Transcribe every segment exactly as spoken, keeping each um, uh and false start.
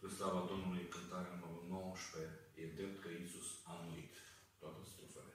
slava Domnului, cântarea numărul nouăsprezece, e drept că Iisus a murit. Toate strofele.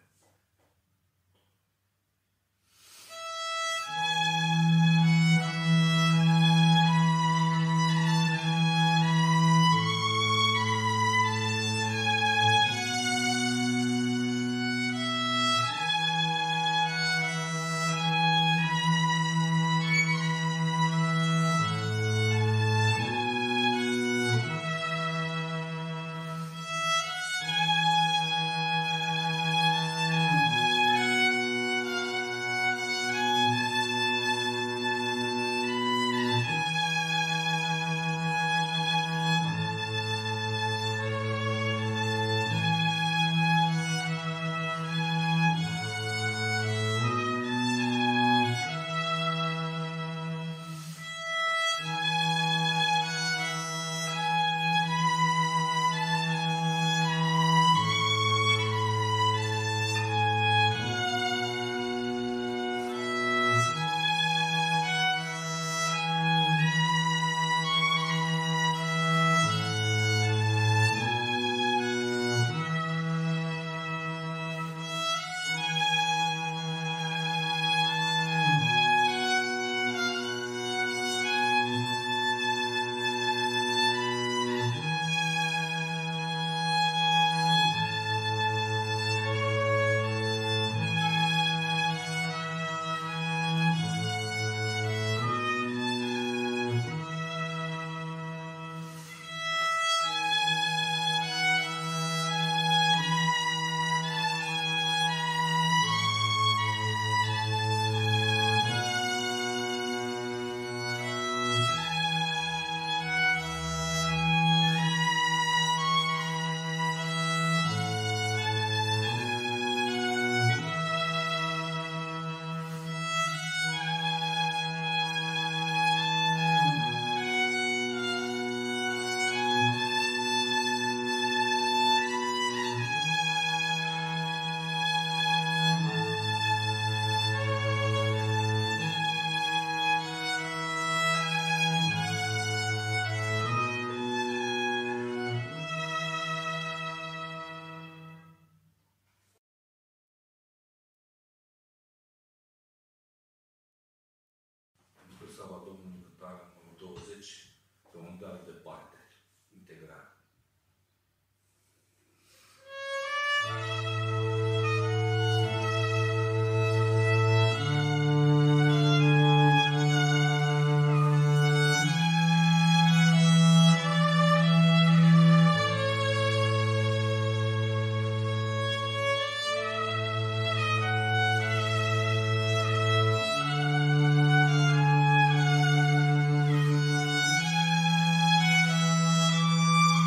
Slava Domnului, cântarea numărul douăzeci, pe un dar departe, integral. Thank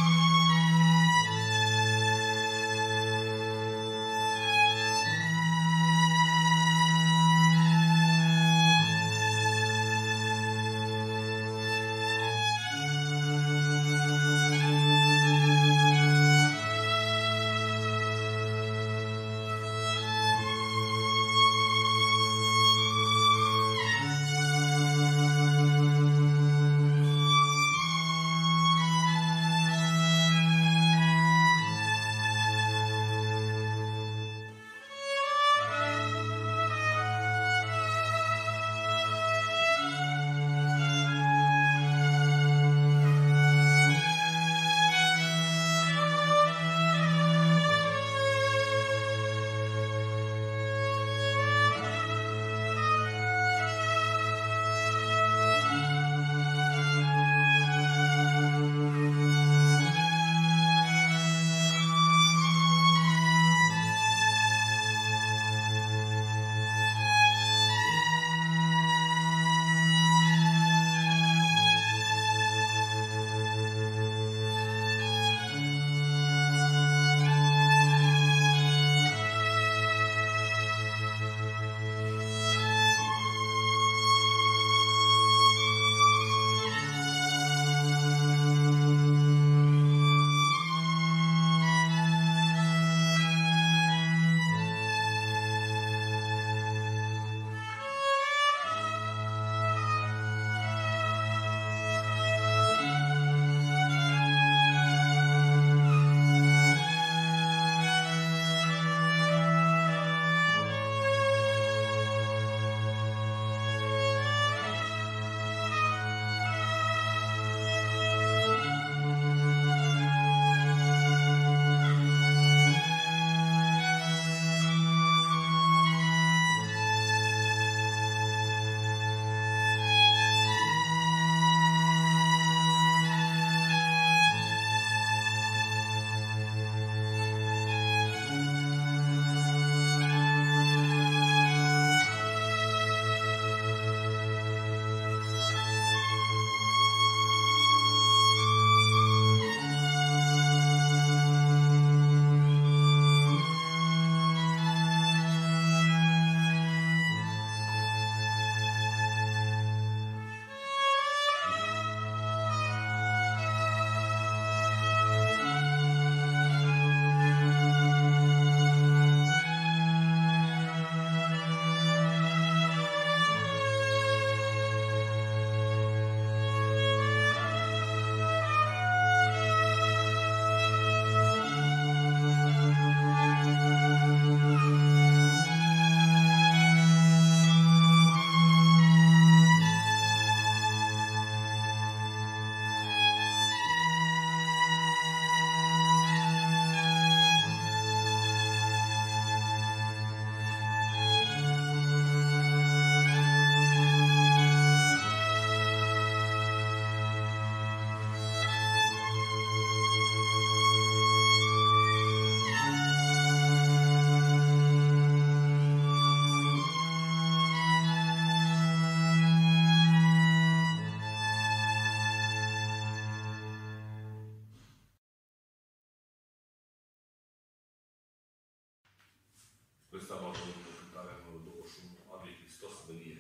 Spre slava Domnului, cântarea numărul douăzeci și unu, Ave Hristos venire.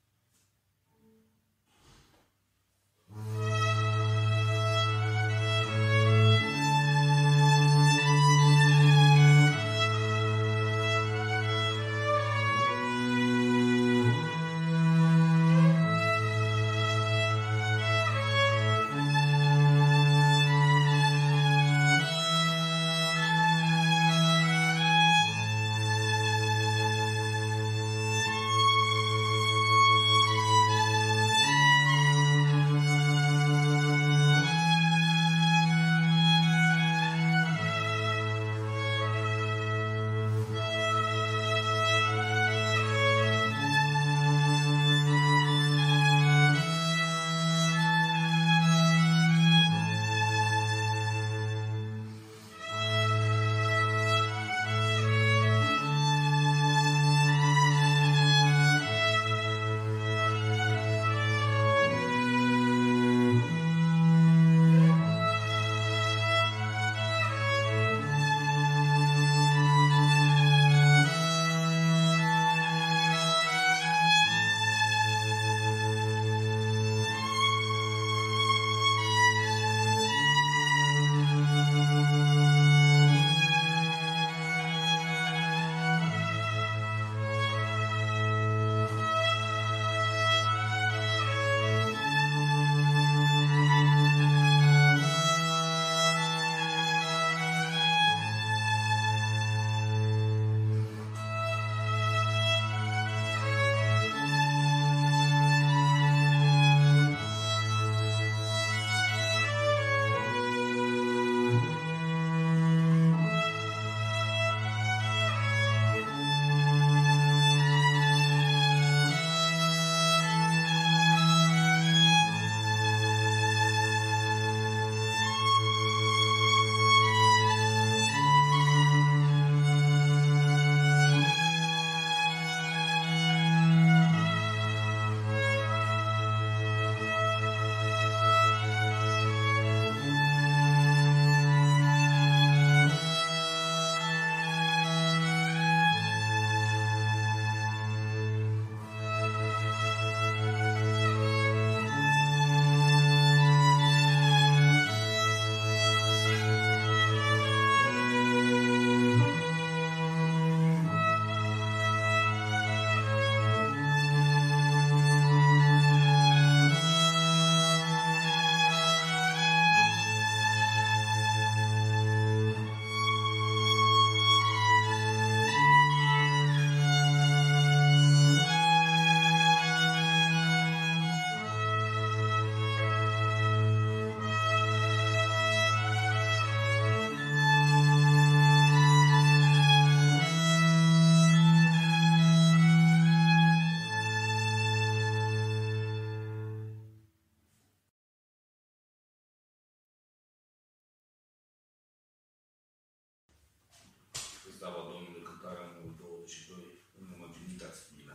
Slava Domnului, cântarea numărul douăzeci și doi, Înmăginiți-ați mila.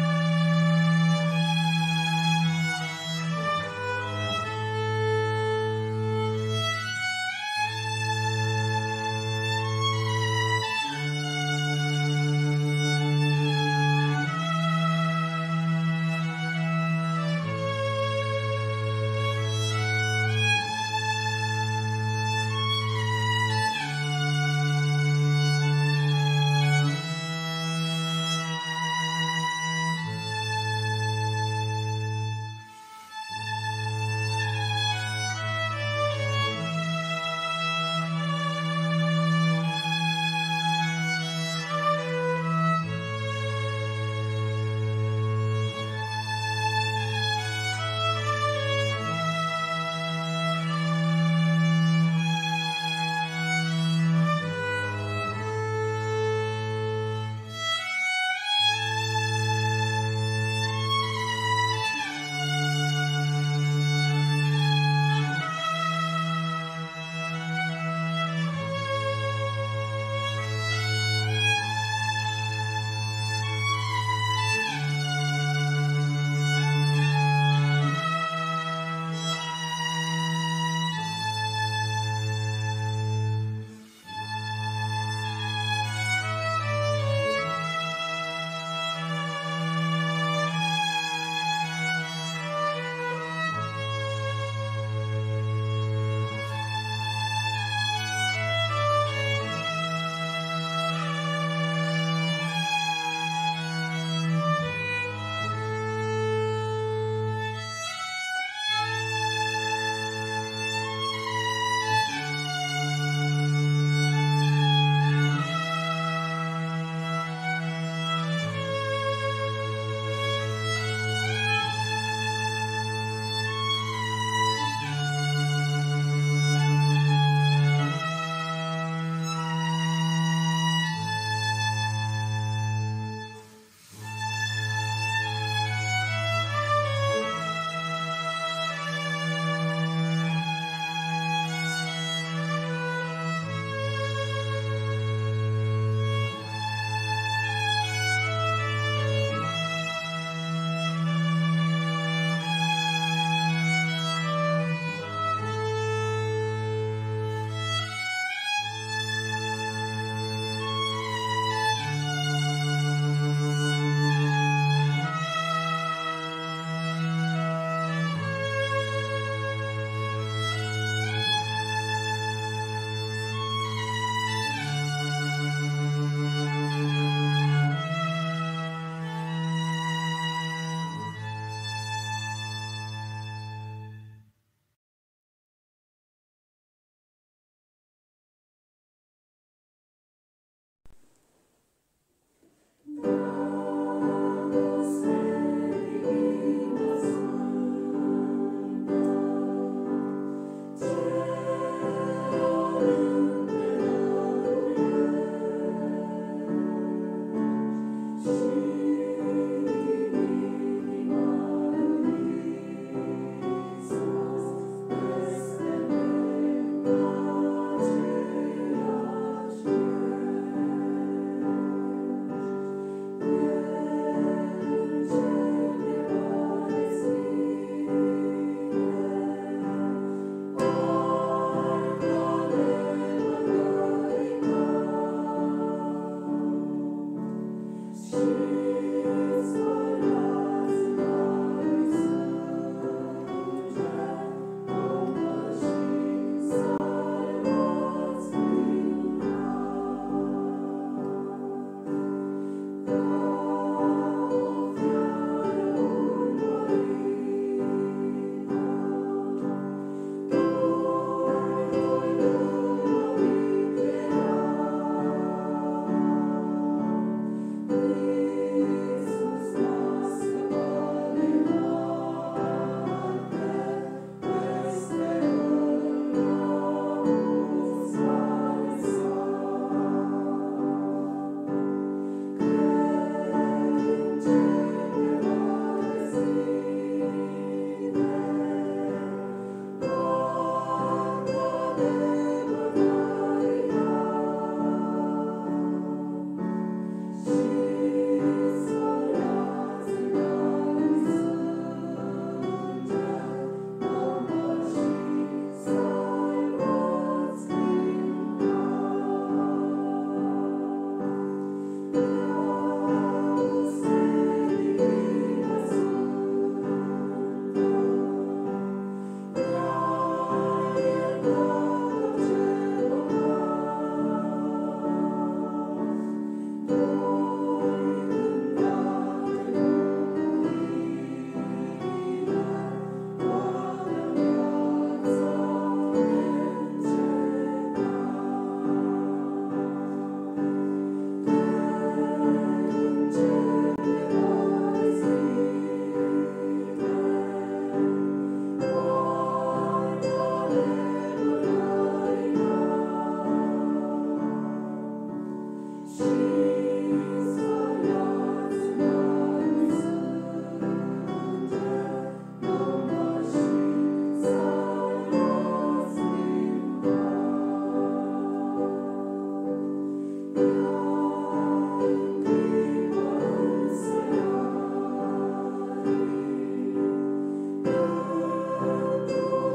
Thank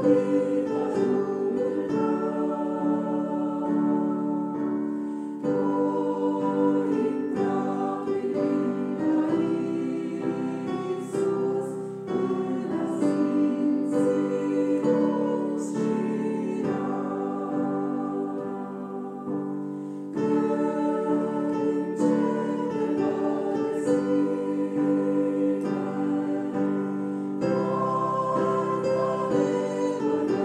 Thank you.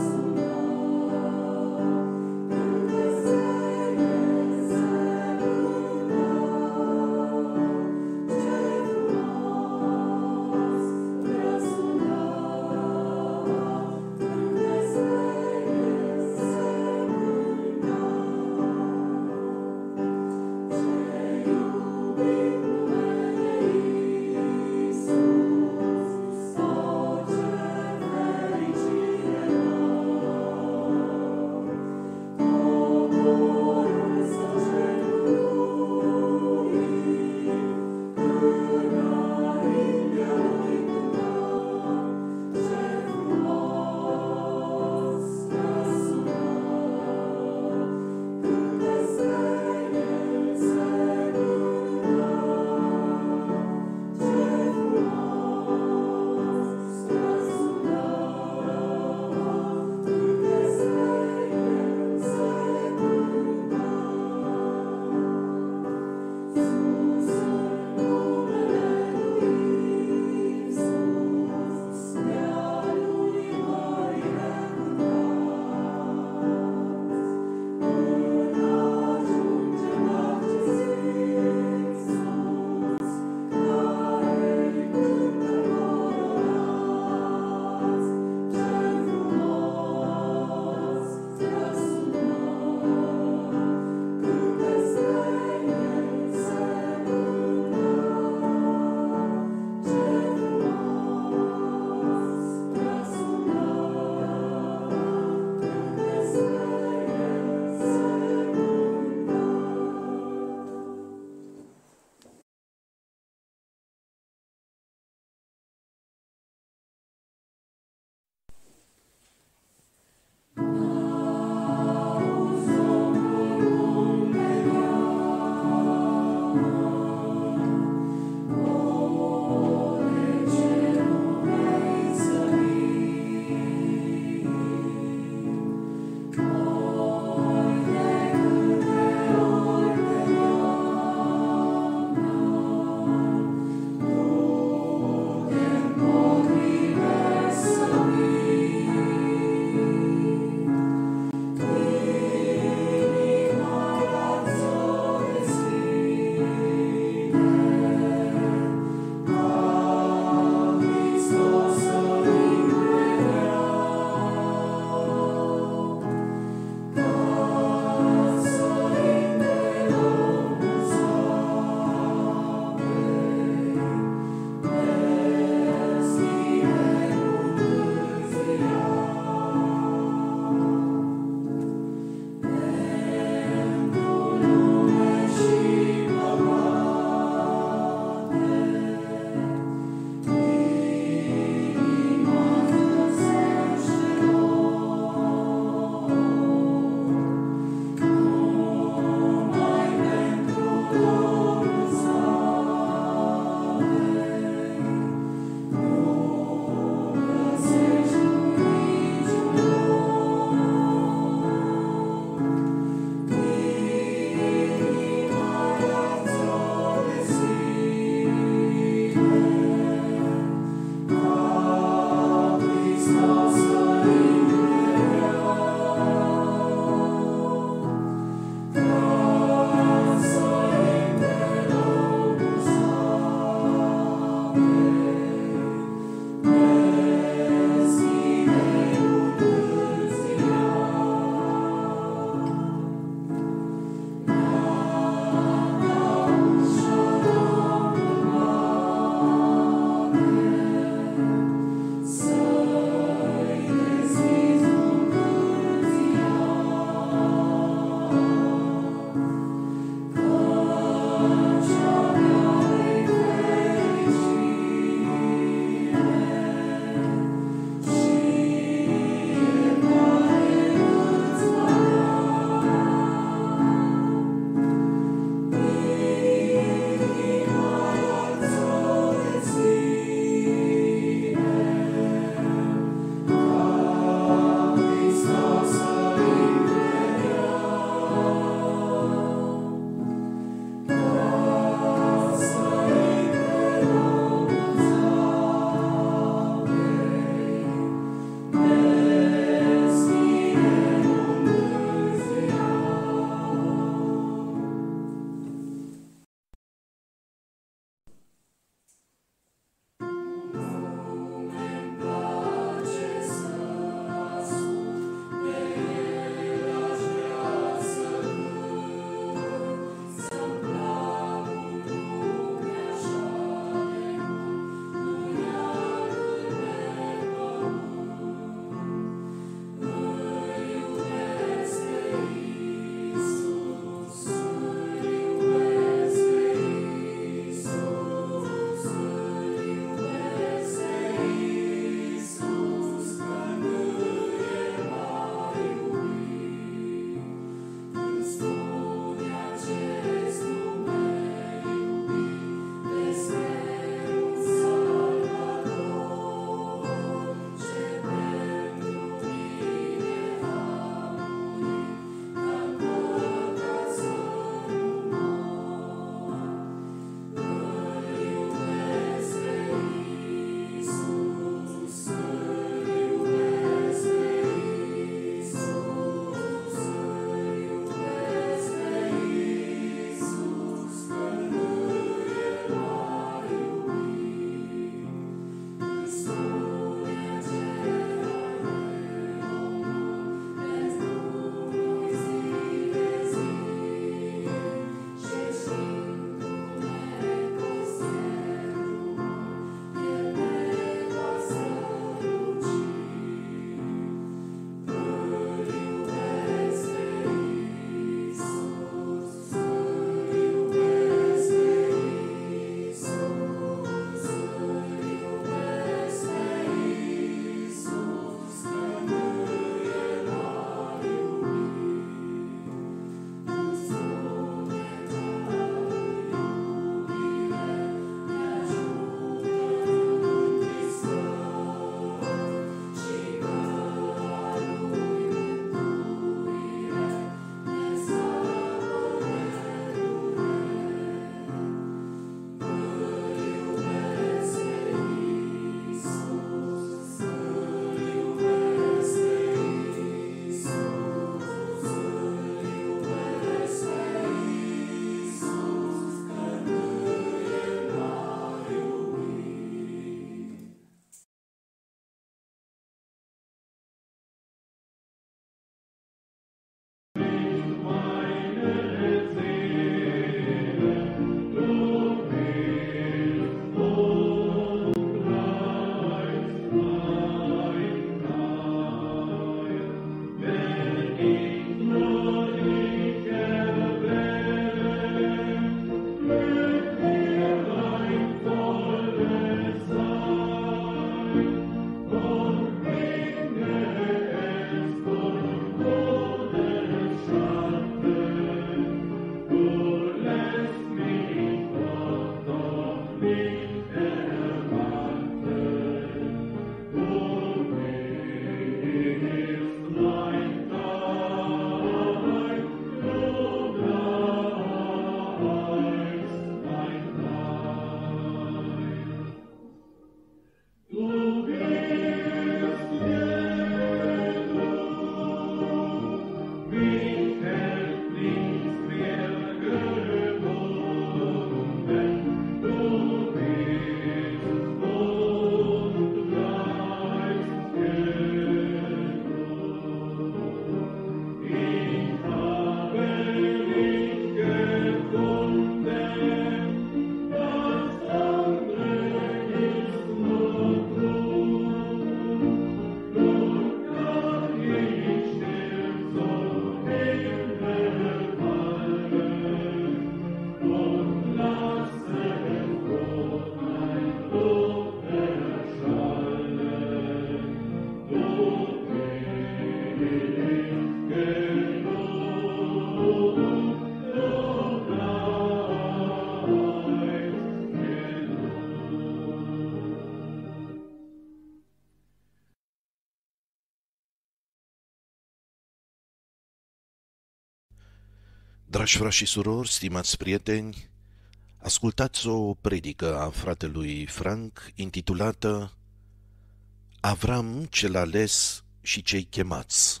Dragi frați și surori, stimați prieteni, ascultați o predică a fratelui Frank intitulată Avram cel ales și cei chemați.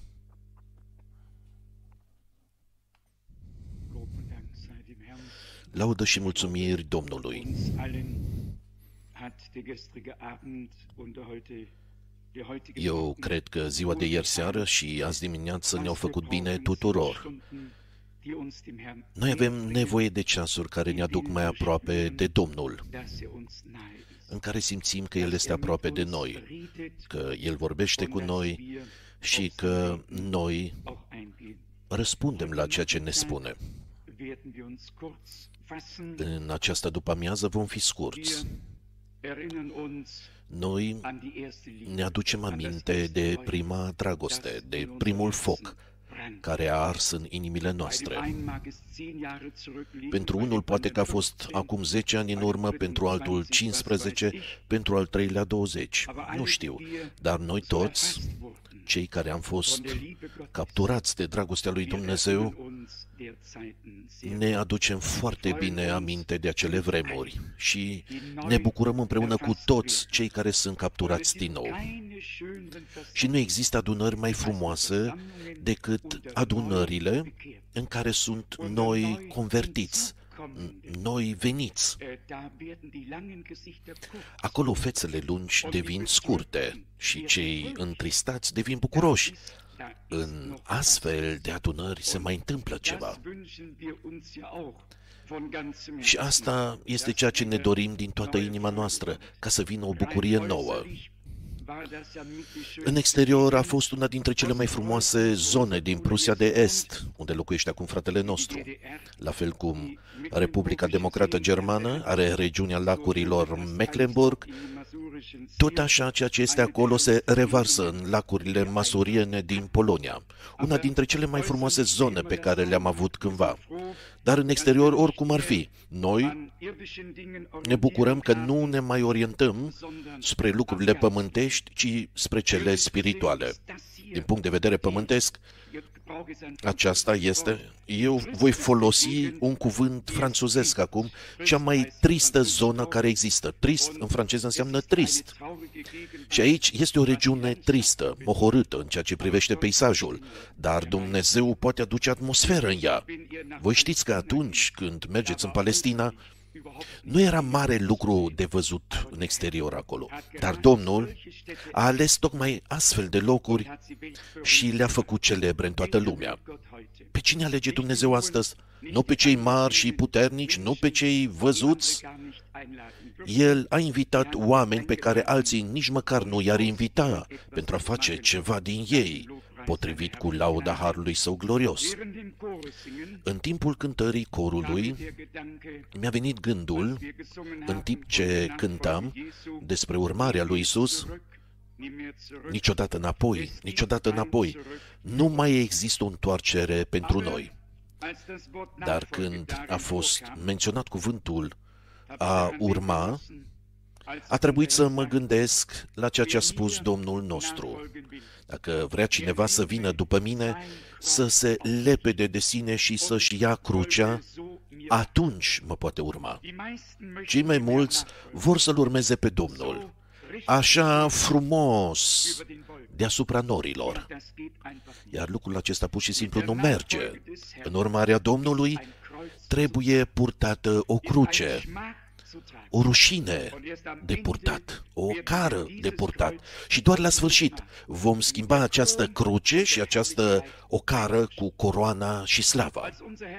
Laudă și mulțumiri Domnului. Eu cred că ziua de ieri seară și azi dimineață ne-au făcut bine tuturor. Noi avem nevoie de ceasuri care ne aduc mai aproape de Domnul, în care simțim că El este aproape de noi, că El vorbește cu noi și că noi răspundem la ceea ce ne spune. În această după-amiază vom fi scurți. Noi ne aducem aminte de prima dragoste, de primul foc care a ars în inimile noastre. Pentru unul poate că a fost acum zece ani în urmă, pentru altul cincisprezece, pentru al treilea douăzeci. Nu știu, dar noi toți, cei care am fost capturați de dragostea lui Dumnezeu, ne aducem foarte bine aminte de acele vremuri și ne bucurăm împreună cu toți cei care sunt capturați din nou. Și nu există adunări mai frumoase decât adunările în care sunt noi convertiți, noi veniți. Acolo fețele lungi devin scurte și cei întristați devin bucuroși. În astfel de adunări se mai întâmplă ceva. Și asta este ceea ce ne dorim din toată inima noastră, ca să vină o bucurie nouă. În exterior a fost una dintre cele mai frumoase zone din Prusia de Est, unde locuiește acum fratele nostru. La fel cum Republica Democrată Germană are regiunea lacurilor Mecklenburg, tot așa ceea ce este acolo se revarsă în lacurile masuriene din Polonia, una dintre cele mai frumoase zone pe care le-am avut cândva. Dar în exterior, oricum ar fi, noi ne bucurăm că nu ne mai orientăm spre lucrurile pământești, ci spre cele spirituale. Din punct de vedere pământesc, aceasta este, eu voi folosi un cuvânt franțuzesc acum, cea mai tristă zonă care există. Trist în franceză înseamnă trist. Și aici este o regiune tristă, mohorâtă în ceea ce privește peisajul, dar Dumnezeu poate aduce atmosferă în ea. Voi știți că atunci când mergeți în Palestina, nu era mare lucru de văzut în exterior acolo, dar Domnul a ales tocmai astfel de locuri și le-a făcut celebre în toată lumea. Pe cine alege Dumnezeu astăzi? Nu pe cei mari și puternici, nu pe cei văzuți. El a invitat oameni pe care alții nici măcar nu i-ar invita pentru a face ceva din ei, potrivit cu lauda harului său glorios. În timpul cântării corului, mi-a venit gândul, în timp ce cântam despre urmarea lui Isus, niciodată înapoi, niciodată înapoi, nu mai există o întoarcere pentru noi. Dar când a fost menționat cuvântul a urma, a trebuit să mă gândesc la ceea ce a spus Domnul nostru. Dacă vrea cineva să vină după mine, să se lepede de sine și să-și ia crucea, atunci mă poate urma. Cei mai mulți vor să-L urmeze pe Domnul, așa frumos, deasupra norilor. Iar lucrul acesta pur și simplu nu merge. În urmarea Domnului trebuie purtată o cruce, o rușine de purtat, o cară de purtat. Și doar la sfârșit vom schimba această cruce și această ocară cu coroana și slava.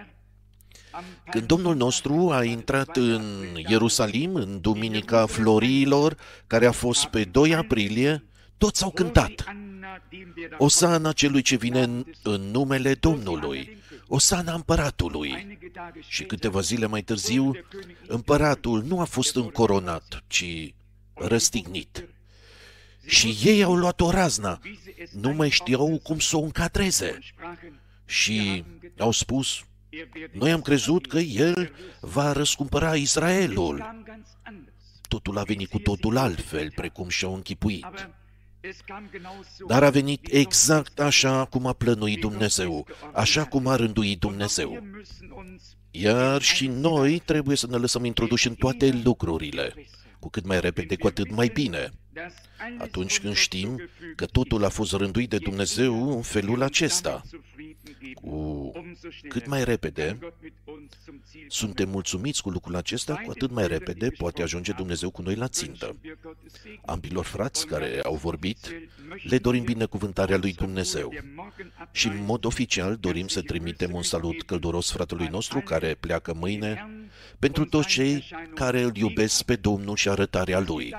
Când Domnul nostru a intrat în Ierusalim, în Duminica Florilor, care a fost pe doi aprilie, toți au cântat: Osana celui ce vine în, în numele Domnului, Osana împăratului. Și câteva zile mai târziu, împăratul nu a fost încoronat, ci răstignit. Și ei au luat o razna, nu mai știau cum să o încadreze. Și au spus, noi am crezut că el va răscumpăra Israelul. Totul a venit cu totul altfel, precum și-au închipuit. Dar a venit exact așa cum a plănuit Dumnezeu, așa cum a rânduit Dumnezeu. Iar și noi trebuie să ne lăsăm introduși în toate lucrurile. Cu cât mai repede, cu atât mai bine. Atunci când știm că totul a fost rânduit de Dumnezeu în felul acesta, cu cât mai repede suntem mulțumiți cu lucrul acesta, cu atât mai repede poate ajunge Dumnezeu cu noi la țintă. Ambilor frați care au vorbit, le dorim binecuvântarea lui Dumnezeu. Și în mod oficial dorim să trimitem un salut călduros fratelui nostru care pleacă mâine, pentru toți cei care îl iubesc pe Domnul și arătarea lui.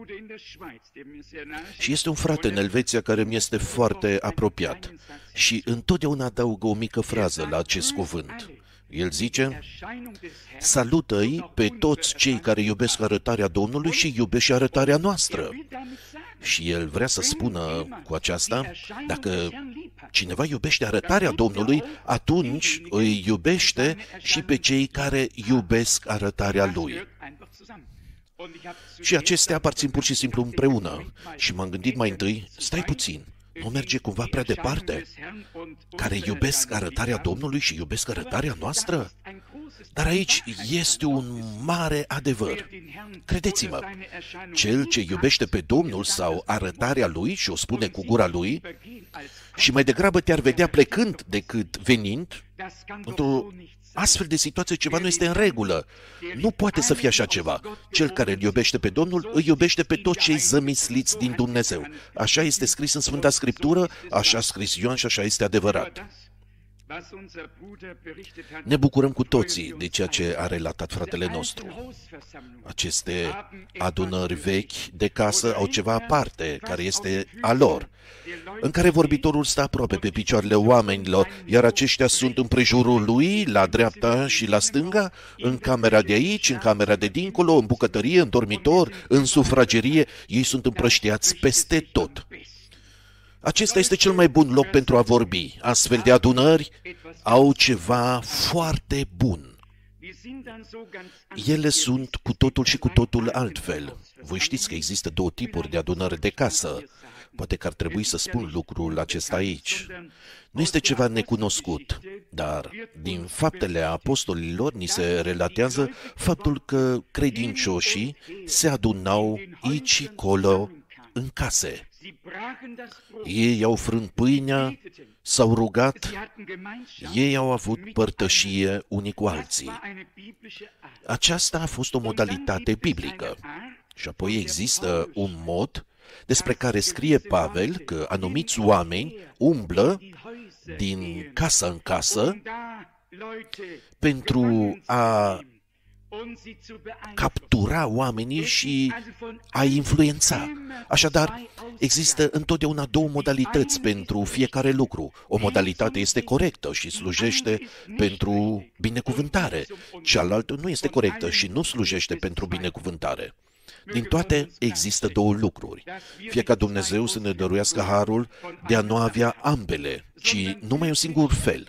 Și este un frate în Elveția care mi este foarte apropiat și întotdeauna adaugă o mică frază la acest cuvânt. El zice, salută-i pe toți cei care iubesc arătarea Domnului și iubesc și arătarea noastră. Și el vrea să spună cu aceasta, dacă cineva iubește arătarea Domnului, atunci îi iubește și pe cei care iubesc arătarea lui. Și acestea aparțin pur și simplu împreună. Și m-am gândit mai întâi, stai puțin, nu merge cumva prea departe? Care iubesc arătarea Domnului și iubesc arătarea noastră? Dar aici este un mare adevăr. Credeți-mă, cel ce iubește pe Domnul sau arătarea lui și o spune cu gura lui, și mai degrabă te-ar vedea plecând decât venind, într-o astfel de situație ceva nu este în regulă. Nu poate să fie așa ceva. Cel care îl iubește pe Domnul, îi iubește pe toți cei zămisliți din Dumnezeu. Așa este scris în Sfânta Scriptură, așa a scris Ioan și așa este adevărat. Ne bucurăm cu toții de ceea ce a relatat fratele nostru. Aceste adunări vechi de casă au ceva aparte, care este a lor, în care vorbitorul stă aproape pe picioarele oamenilor, iar aceștia sunt împrejurul lui, la dreapta și la stânga, în camera de aici, în camera de dincolo, în bucătărie, în dormitor, în sufragerie, ei sunt împrăștiați peste tot. Acesta este cel mai bun loc pentru a vorbi. Astfel de adunări au ceva foarte bun. Ele sunt cu totul și cu totul altfel. Voi știți că există două tipuri de adunări de casă. Poate că ar trebui să spun lucrul acesta aici. Nu este ceva necunoscut, dar din faptele apostolilor ni se relatează faptul că credincioșii se adunau aici colo în case. Ei au frânt pâinea, s-au rugat, ei au avut părtășie unii cu alții. Aceasta a fost o modalitate biblică. Și apoi există un mod despre care scrie Pavel că anumiți oameni umblă din casă în casă pentru a captura oamenii și a influența. Așadar, există întotdeauna două modalități pentru fiecare lucru. O modalitate este corectă și slujește pentru binecuvântare. Cealaltă nu este corectă și nu slujește pentru binecuvântare. Din toate există două lucruri. Fie ca Dumnezeu să ne dăruiască harul de a nu avea ambele, ci numai un singur fel.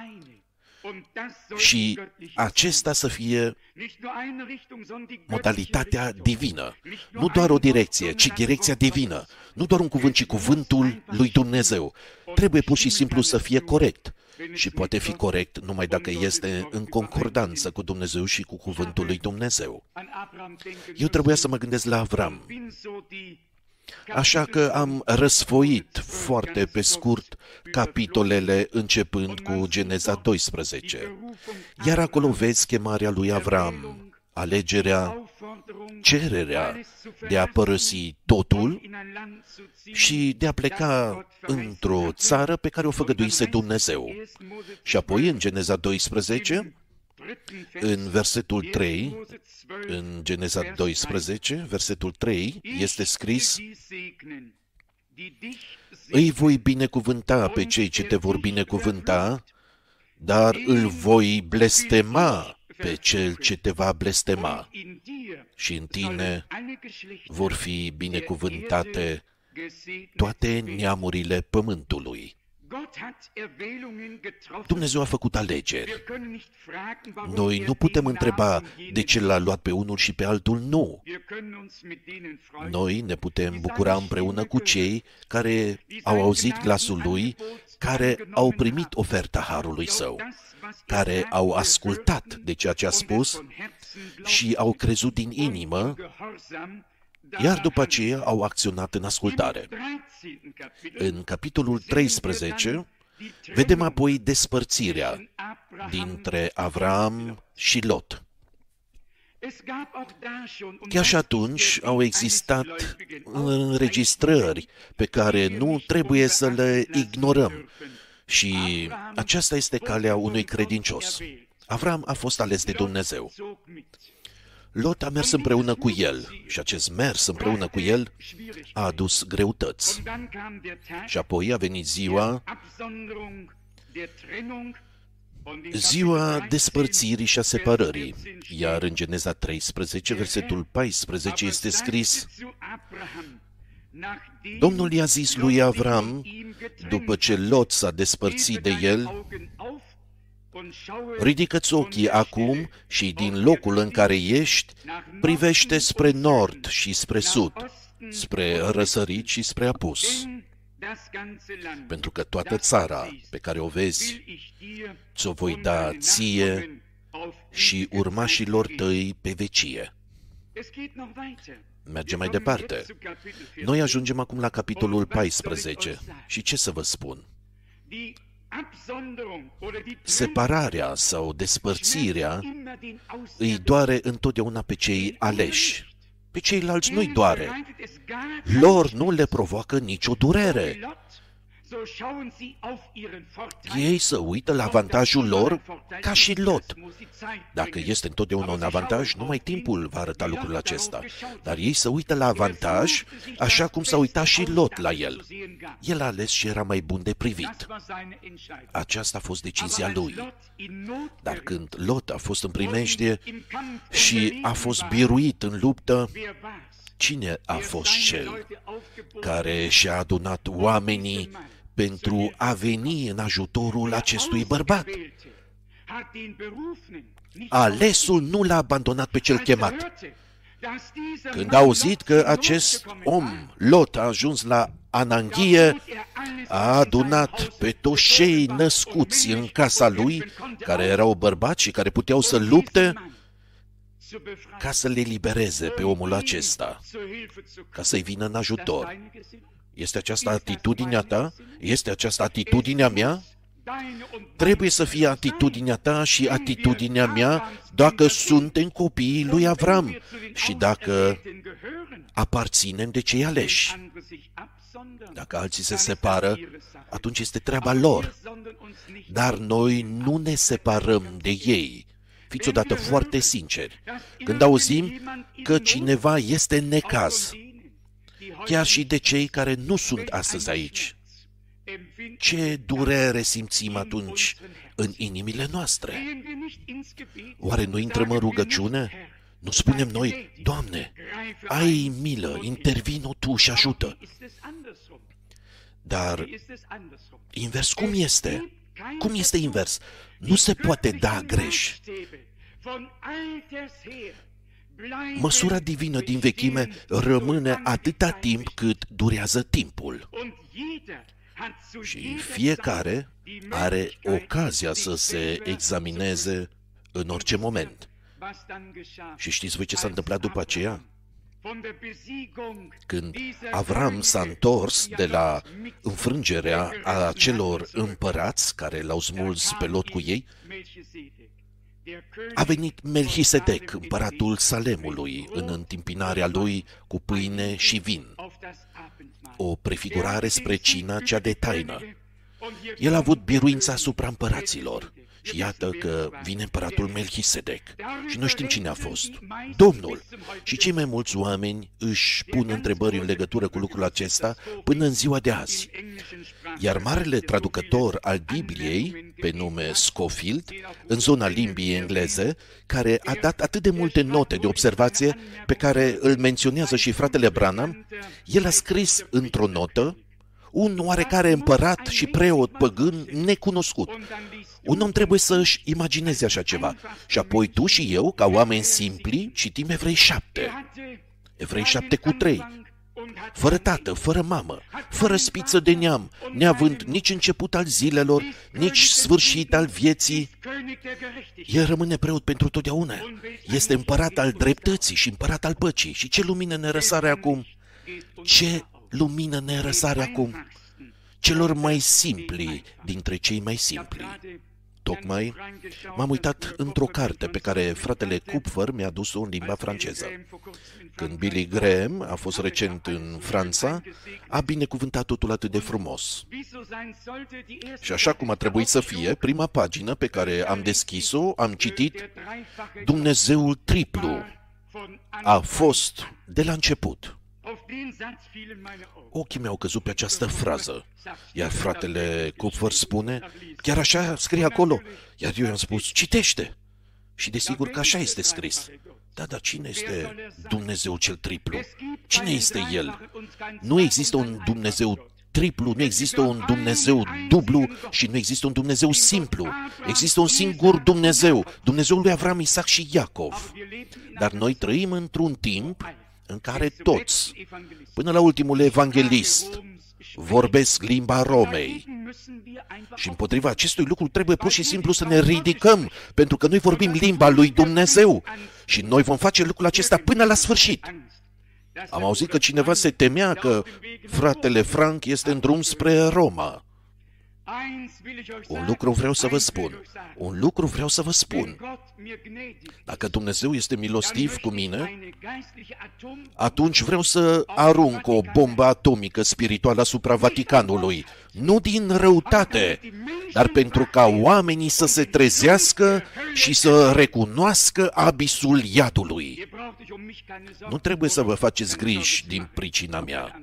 Și acesta să fie modalitatea divină. Nu doar o direcție, ci direcția divină. Nu doar un cuvânt, ci cuvântul lui Dumnezeu. Trebuie pur și simplu să fie corect. Și poate fi corect numai dacă este în concordanță cu Dumnezeu și cu cuvântul lui Dumnezeu. Eu trebuia să mă gândesc la Avram. Așa că am răsfoit foarte pe scurt capitolele începând cu Geneza doisprezece. Iar acolo vezi chemarea lui Avram, alegerea, cererea de a părăsi totul și de a pleca într-o țară pe care o făgăduise Dumnezeu. Și apoi în Geneza doisprezece, în versetul trei, în Geneza doisprezece, versetul trei, este scris: îi voi binecuvânta pe cei ce te vor binecuvânta, dar îl voi blestema pe cel ce te va blestema. Și în tine vor fi binecuvântate toate neamurile pământului. Dumnezeu a făcut alegeri. Noi nu putem întreba de ce l-a luat pe unul și pe altul nu. Noi ne putem bucura împreună cu cei care au auzit glasul lui, care au primit oferta harului său, care au ascultat de ceea ce a spus și au crezut din inimă, iar după aceea au acționat în ascultare. În capitolul treisprezece vedem apoi despărțirea dintre Avram și Lot. Chiar și atunci au existat înregistrări pe care nu trebuie să le ignorăm și aceasta este calea unui credincios. Avram a fost ales de Dumnezeu. Lot a mers împreună cu el și acest mers împreună cu el a adus greutăți. Și apoi a venit ziua, ziua despărțirii și a separării, iar în Geneza treisprezece, versetul paisprezece, este scris: Domnul i-a zis lui Avram, după ce Lot s-a despărțit de el, ridică-ți ochii acum și din locul în care ești, privește spre nord și spre sud, spre răsărit și spre apus. Pentru că toată țara pe care o vezi, ți-o voi da ție și urmașilor tăi pe vecie. Mergem mai departe. Noi ajungem acum la capitolul paisprezece. Și ce să vă spun? Separarea sau despărțirea îi doare întotdeauna pe cei aleși. Pe ceilalți nu-i doare. Lor nu le provoacă nicio durere. Ei se uită la avantajul lor ca și Lot. Dacă este întotdeauna un avantaj, numai timpul va arăta lucrul acesta. Dar ei se uită la avantaj așa cum s-a uitat și Lot la el. El a ales și era mai bun de privit. Aceasta a fost decizia lui. Dar când Lot a fost în primejdie și a fost biruit în luptă, cine a fost cel care și-a adunat oamenii pentru a veni în ajutorul acestui bărbat? Alesul nu l-a abandonat pe cel chemat. Când a auzit că acest om, Lot, a ajuns la Ananghie, a adunat pe toți cei născuți în casa lui, care erau bărbați și care puteau să lupte, ca să le libereze pe omul acesta, ca să-i vină în ajutor. Este aceasta atitudinea ta? Este aceasta atitudinea mea? Trebuie să fie atitudinea ta și atitudinea mea dacă suntem copiii lui Avram și dacă aparținem de cei aleși. Dacă alții se separă, atunci este treaba lor. Dar noi nu ne separăm de ei. Fiți odată foarte sinceri. Când auzim că cineva este în necaz, chiar și de cei care nu sunt astăzi aici, ce durere simțim atunci în inimile noastre? Oare nu intrăm în rugăciune? Nu spunem noi: Doamne, ai milă, intervino Tu și ajută. Dar invers cum este? Cum este invers? Nu se poate da greș. Măsura divină din vechime rămâne atâta timp cât durează timpul. Și fiecare are ocazia să se examineze în orice moment. Și știți voi ce s-a întâmplat după aceea? Când Avram s-a întors de la înfrângerea a celor împărați care l-au smuls pe Lot cu ei, a venit Melchisedec, împăratul Salemului, în întâmpinarea lui cu pâine și vin, o prefigurare spre cina cea de taină. El a avut biruința asupra împăraților. Și iată că vine împăratul Melchisedec. Și noi știm cine a fost. Domnul. Și cei mai mulți oameni își pun întrebări în legătură cu lucrul acesta până în ziua de azi. Iar marele traducător al Bibliei pe nume Scofield, în zona limbii engleze, care a dat atât de multe note de observație pe care îl menționează și fratele Branham. El a scris într-o notă: un oarecare împărat și preot păgân necunoscut. Un om trebuie să își imagineze așa ceva. Și apoi tu și eu, ca oameni simpli, citim Evrei șapte. Evrei șapte cu trei. Fără tată, fără mamă, fără spiță de neam, neavând nici început al zilelor, nici sfârșit al vieții, el rămâne preot pentru totdeauna. Este împărat al dreptății și împărat al păcii. Și ce lumină ne răsare acum? Ce lumină ne răsare acum? Celor mai simpli dintre cei mai simpli. Tocmai m-am uitat într-o carte pe care fratele Kupfer mi-a dus-o în limba franceză. Când Billy Graham a fost recent în Franța, a binecuvântat totul atât de frumos. Și așa cum a trebuit să fie, prima pagină pe care am deschis-o, am citit: Dumnezeul triplu a fost de la început. Ochii mi-au căzut pe această frază, iar fratele Kupfer spune: chiar așa scrie acolo. Iar eu i-am spus: citește. Și desigur că așa este scris. Da, dar cine este Dumnezeu cel triplu? Cine este El? Nu există un Dumnezeu triplu, nu există un Dumnezeu dublu și nu există un Dumnezeu simplu. Există un singur Dumnezeu, Dumnezeul lui Avram, Isaac și Iacov. Dar noi trăim într-un timp în care toți, până la ultimul evanghelist, vorbesc limba Romei. Și împotriva acestui lucru trebuie pur și simplu să ne ridicăm, pentru că noi vorbim limba lui Dumnezeu și noi vom face lucrul acesta până la sfârșit. Am auzit că cineva se temea că fratele Frank este în drum spre Roma. Un lucru vreau să vă spun. Un lucru vreau să vă spun. Dacă Dumnezeu este milostiv cu mine, atunci vreau să arunc o bombă atomică spirituală asupra Vaticanului. Nu din răutate, dar pentru ca oamenii să se trezească și să recunoască abisul iadului. Nu trebuie să vă faceți griji din pricina mea.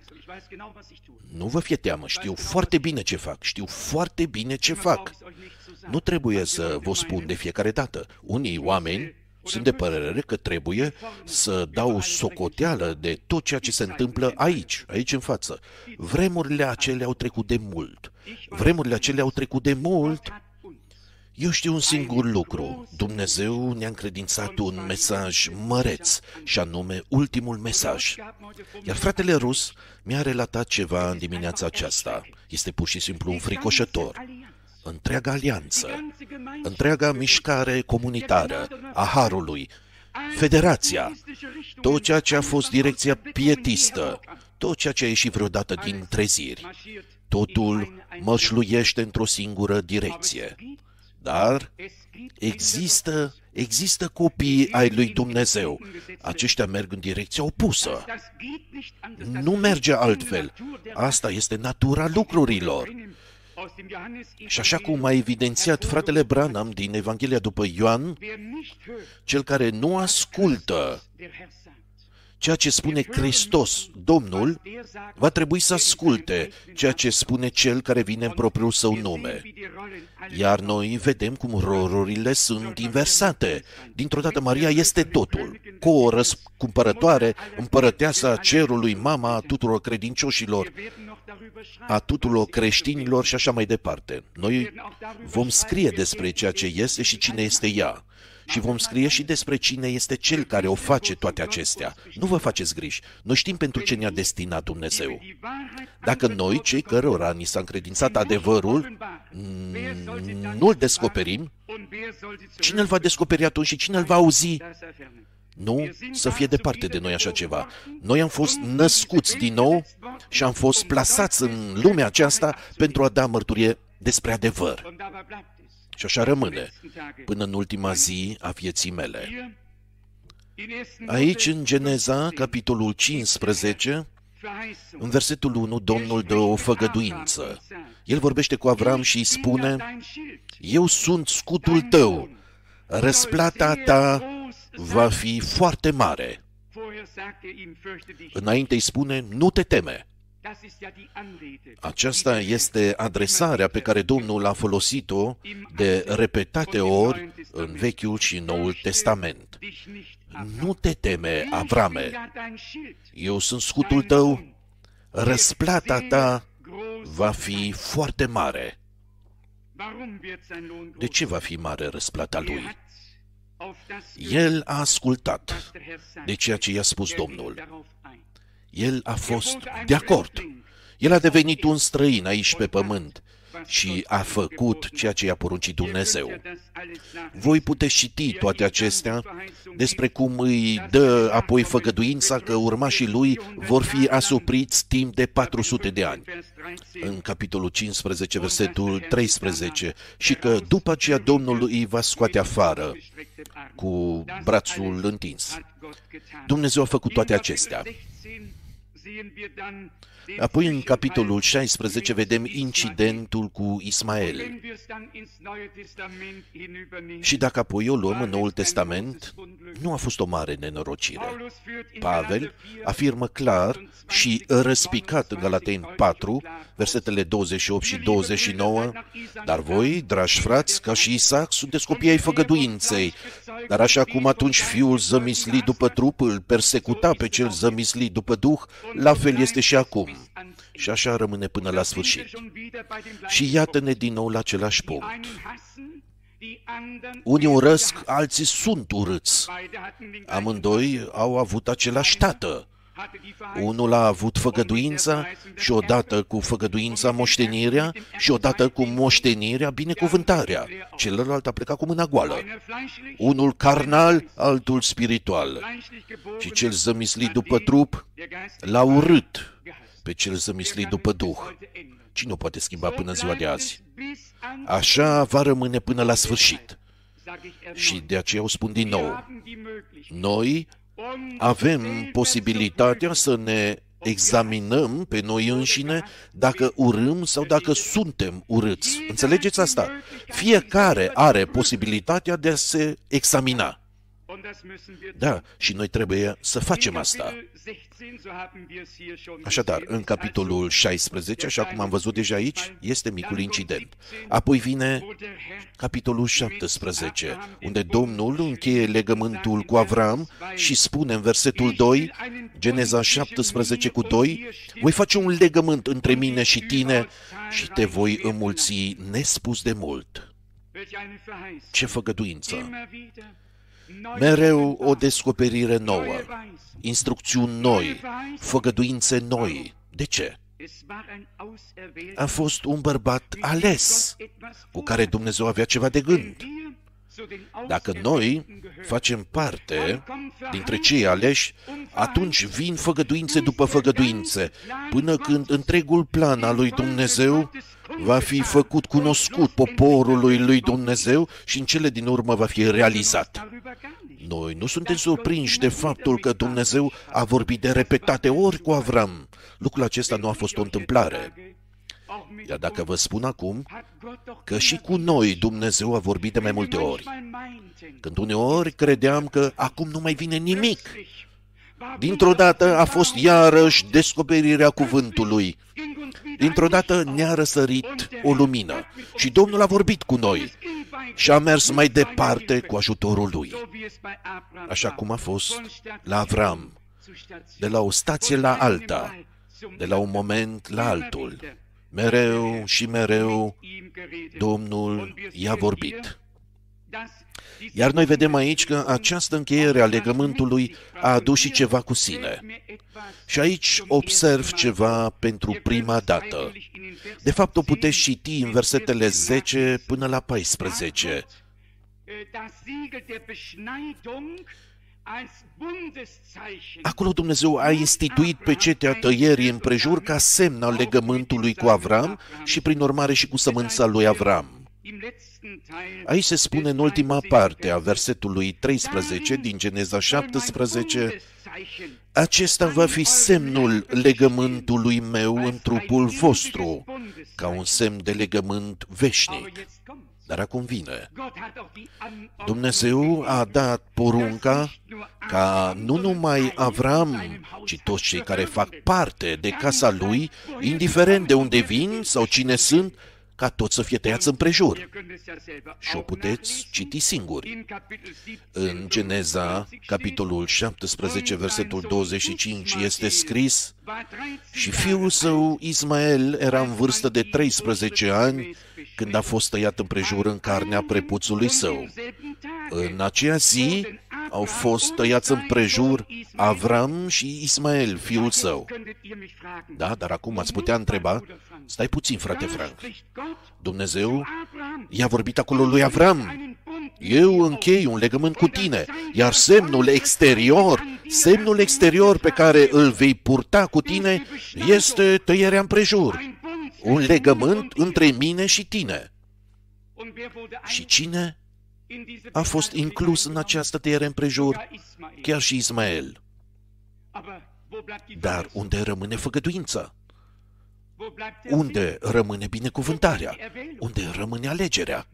Nu vă fie teamă, știu foarte bine ce fac, știu foarte bine ce fac. Nu trebuie să vă spun de fiecare dată. Unii oameni sunt de părere că trebuie să dau socoteală de tot ceea ce se întâmplă aici, aici în față. Vremurile acelea au trecut de mult. Vremurile acelea au trecut de mult. Eu știu un singur lucru. Dumnezeu ne-a încredințat un mesaj măreț, și anume ultimul mesaj. Iar fratele Rus mi-a relatat ceva în dimineața aceasta. Este pur și simplu înfricoșător. Întreaga alianță, întreaga mișcare comunitară a Harului, Federația, tot ceea ce a fost direcția pietistă, tot ceea ce a ieșit vreodată din treziri, totul mășluiește într-o singură direcție. Dar există, există copii ai lui Dumnezeu. Aceștia merg în direcția opusă. Nu merge altfel. Asta este natura lucrurilor. Și așa cum a evidențiat fratele Branham din Evanghelia după Ioan, cel care nu ascultă ceea ce spune Hristos, Domnul, va trebui să asculte ceea ce spune Cel care vine în propriul Său nume. Iar noi vedem cum rolurile sunt inversate. Dintr-o dată Maria este totul, cu o răscumpărătoare, împărăteasa cerului, mama a tuturor credincioșilor, a tuturor creștinilor și așa mai departe. Noi vom scrie despre ceea ce este și cine este ea. Și vom scrie și despre cine este Cel care o face toate acestea. Nu vă faceți griji. Noi știm pentru ce ne-a destinat Dumnezeu. Dacă noi, cei cărora ni s-a încredințat adevărul, nu-l descoperim, cine îl va descoperi atunci și cine îl va auzi? Nu, să fie departe de noi așa ceva. Noi am fost născuți din nou și am fost plasați în lumea aceasta pentru a da mărturie despre adevăr. Și așa rămâne până în ultima zi a vieții mele. Aici, în Geneza, capitolul cincisprezece, în versetul unu, Domnul dă o făgăduință. El vorbește cu Avram și îi spune: eu sunt scutul tău, răsplata ta va fi foarte mare. Înainte îi spune: nu te teme. Aceasta este adresarea pe care Domnul a folosit-o de repetate ori în Vechiul și Noul Testament. Nu te teme, Avrame, eu sunt scutul tău, răsplata ta va fi foarte mare. De ce va fi mare răsplata lui? El a ascultat de ceea ce i-a spus Domnul. El a fost de acord. El a devenit un străin aici pe pământ și a făcut ceea ce i-a poruncit Dumnezeu. Voi puteți citi toate acestea despre cum îi dă apoi făgăduința că urmașii lui vor fi asupriți timp de patru sute de ani. În capitolul cincisprezece, versetul treisprezece, și că după aceea Domnul îi va scoate afară cu brațul întins. Dumnezeu a făcut toate acestea. Apoi, în capitolul șaisprezece, vedem incidentul cu Ismael. Și dacă apoi o luăm în Noul Testament, nu a fost o mare nenorocire. Pavel afirmă clar și răspicat în Galateni patru, versetele douăzeci și opt și douăzeci și nouă, dar voi, dragi frați, ca și Isaac, sunteți copii ai făgăduinței, dar așa cum atunci fiul zămislit după trup îl persecuta pe cel zămislit după Duh, la fel este și acum. Și așa rămâne până la sfârșit. Și iată-ne din nou la același punct. Unii urăsc, alții sunt urâți. Amândoi au avut același tată. Unul a avut făgăduința și odată cu făgăduința moștenirea și odată cu moștenirea binecuvântarea. Celălalt a plecat cu mâna goală. Unul carnal, altul spiritual. Și cel zămislit după trup l-a urât pe cel zămislit după Duh. Cine o poate schimba până ziua de azi? Așa va rămâne până la sfârșit. Și de aceea o spun din nou. Noi avem posibilitatea să ne examinăm pe noi înșine dacă urâm sau dacă suntem urâți. Înțelegeți asta? Fiecare are posibilitatea de a se examina. Da, și noi trebuie să facem asta. Așadar, în capitolul șaisprezece, așa cum am văzut deja aici, este micul incident. Apoi vine capitolul șaptesprezece, unde Domnul încheie legământul cu Avram și spune în versetul doi, Geneza șaptesprezece cu doi, voi face un legământ între mine și tine și te voi înmulți nespus de mult. Ce făgăduință! Mereu o descoperire nouă, instrucțiuni noi, făgăduințe noi. De ce? A fost un bărbat ales, cu care Dumnezeu avea ceva de gând. Dacă noi facem parte dintre cei aleși, atunci vin făgăduințe după făgăduințe, până când întregul plan al lui Dumnezeu va fi făcut cunoscut poporului lui Dumnezeu și în cele din urmă va fi realizat. Noi nu suntem surprinși de faptul că Dumnezeu a vorbit de repetate ori cu Avram. Lucrul acesta nu a fost o întâmplare. Iar dacă vă spun acum că și cu noi Dumnezeu a vorbit de mai multe ori, când uneori credeam că acum nu mai vine nimic, dintr-o dată a fost iarăși descoperirea cuvântului. Dintr-o dată ne-a răsărit o lumină și Domnul a vorbit cu noi și a mers mai departe cu ajutorul lui. Așa cum a fost la Avram, de la o stație la alta, de la un moment la altul. Mereu și mereu Domnul i-a vorbit. Iar noi vedem aici că această încheiere a legământului a adus și ceva cu sine. Și aici observ ceva pentru prima dată. De fapt, o puteți citi în versetele zece până la paisprezece. Acolo Dumnezeu a instituit pecetea tăierii împrejur ca semn al legământului cu Avram și prin urmare și cu sămânța lui Avram. Aici se spune în ultima parte a versetului treisprezece din Geneza șaptesprezece, acesta va fi semnul legământului meu în trupul vostru, ca un semn de legământ veșnic. Dar acum vine. Dumnezeu a dat porunca ca nu numai Avram, ci toți cei care fac parte de casa lui, indiferent de unde vin sau cine sunt, ca toți să fie tăiați împrejur. Și o puteți citi singuri. În Geneza, capitolul șaptesprezece, versetul douăzeci și cinci, este scris: și fiul său Ismael era în vârstă de treisprezece ani când a fost tăiat împrejur în carnea prepuțului său. În aceea zi au fost tăiați împrejur Avram și Ismael, fiul său. Da, dar acum ați putea întreba: stai puțin, frate Frank, Dumnezeu i-a vorbit acolo lui Avram: eu închei un legământ cu tine, iar semnul exterior, semnul exterior pe care îl vei purta cu tine este tăierea împrejur. Un legământ între mine și tine. Și cine a fost inclus în această tăiere împrejur? Chiar și Ismael. Dar unde rămâne făgăduința? Unde rămâne binecuvântarea? Unde rămâne alegerea?